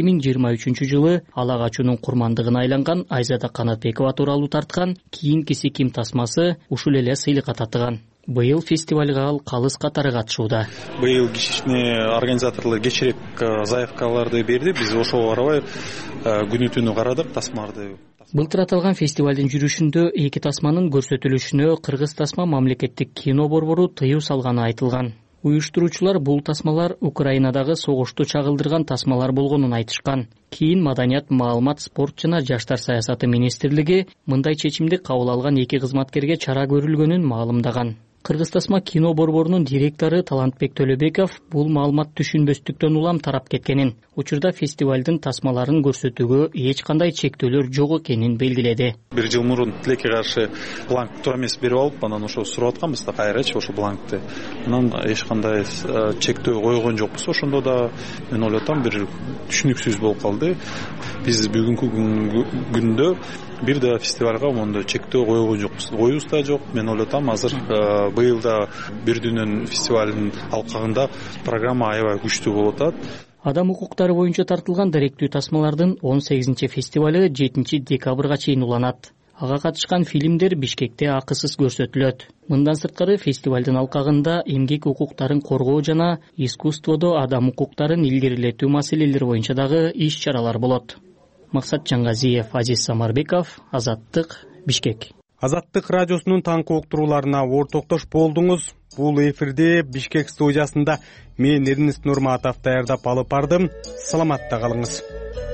2023 жылы Ала качуунун курмандыгына айланган Айзада Канатбекова тууралуу тарткан «Кийинкиси ким» тасмасы ушул эле сыйлыкка татыган. Быйыл фестивалга ал калыс катары катышууда. Быйыл кичине организаторлор кечирээк заявкаларды берди. Биз ошого карабай күнү түнү карадык тасмаларды. Былтыр аталган фестивалдын жүрүшүндө 2 тасманын көрсөтүлүшүнө Кыргыз тасма мамлекеттик кино борбору тыюу салганы айтылган. Уюштуруучулар бул тасмалар Украинадагы согушту чагылдырган тасмалар болгонун айтышкан. Кийин Маданият, маалымат, спорт жана жаштар саясаты министрлиги мындай чечимди кабыл алган 2 кызматкерге чара көрүлгөнүн маалымдаган. Кыргыз тасма кино борборунун директору Талантбек Төлөбеков бул маалымат түшүнбөстүктөн улам тарап кеткенин, учурда фестивалдын тасмаларын көрсөтүүгө эч кандай чектөөлөр жок экенин белгиледи. Бир жыл мурун тилекке каршы бланк тура эмес берип алып, анан ошо сурап атканбыз да, кайрачы ошо бланкты. Анан эч кандай чектөө койгон жокпуз. Ошондо да мен ойлоп атам, бир түшүнүксүз болуп калды. Биз бүгүнкү күндө бир да фестивалга мондой чектөө койгон жокпуз. Коюбуз да жок. Мен ойлоп атам, азыр быйыл да Бир дүйнөнүн фестивалынын алкагында программа аябай күчтүү болуп атат. Адам укуктары боюнча тартылган даректүү тасмалардын 18 фестивалы 7 декабрга чейин уланат. Ага катышкан фильмдер Бишкекте акысыз көрсөтүлөт. Мындан сырткары фестивалдын алкагында эмгек укуктарын коргоо жана искусстводо адам укуктарын илгерилетүү маселелери боюнча дагы иш-чаралар болот. Максат Жаңгазиев, Азиз Самарбеков, Азаттык, Бишкек. Азаттык радиосунун таңкы уктурууларына ортоктош болдуңуз. Бул эфирде Бишкек студиясында мен Эрнест Нурматов даярдап алып бардым. Саламатта калыңыз.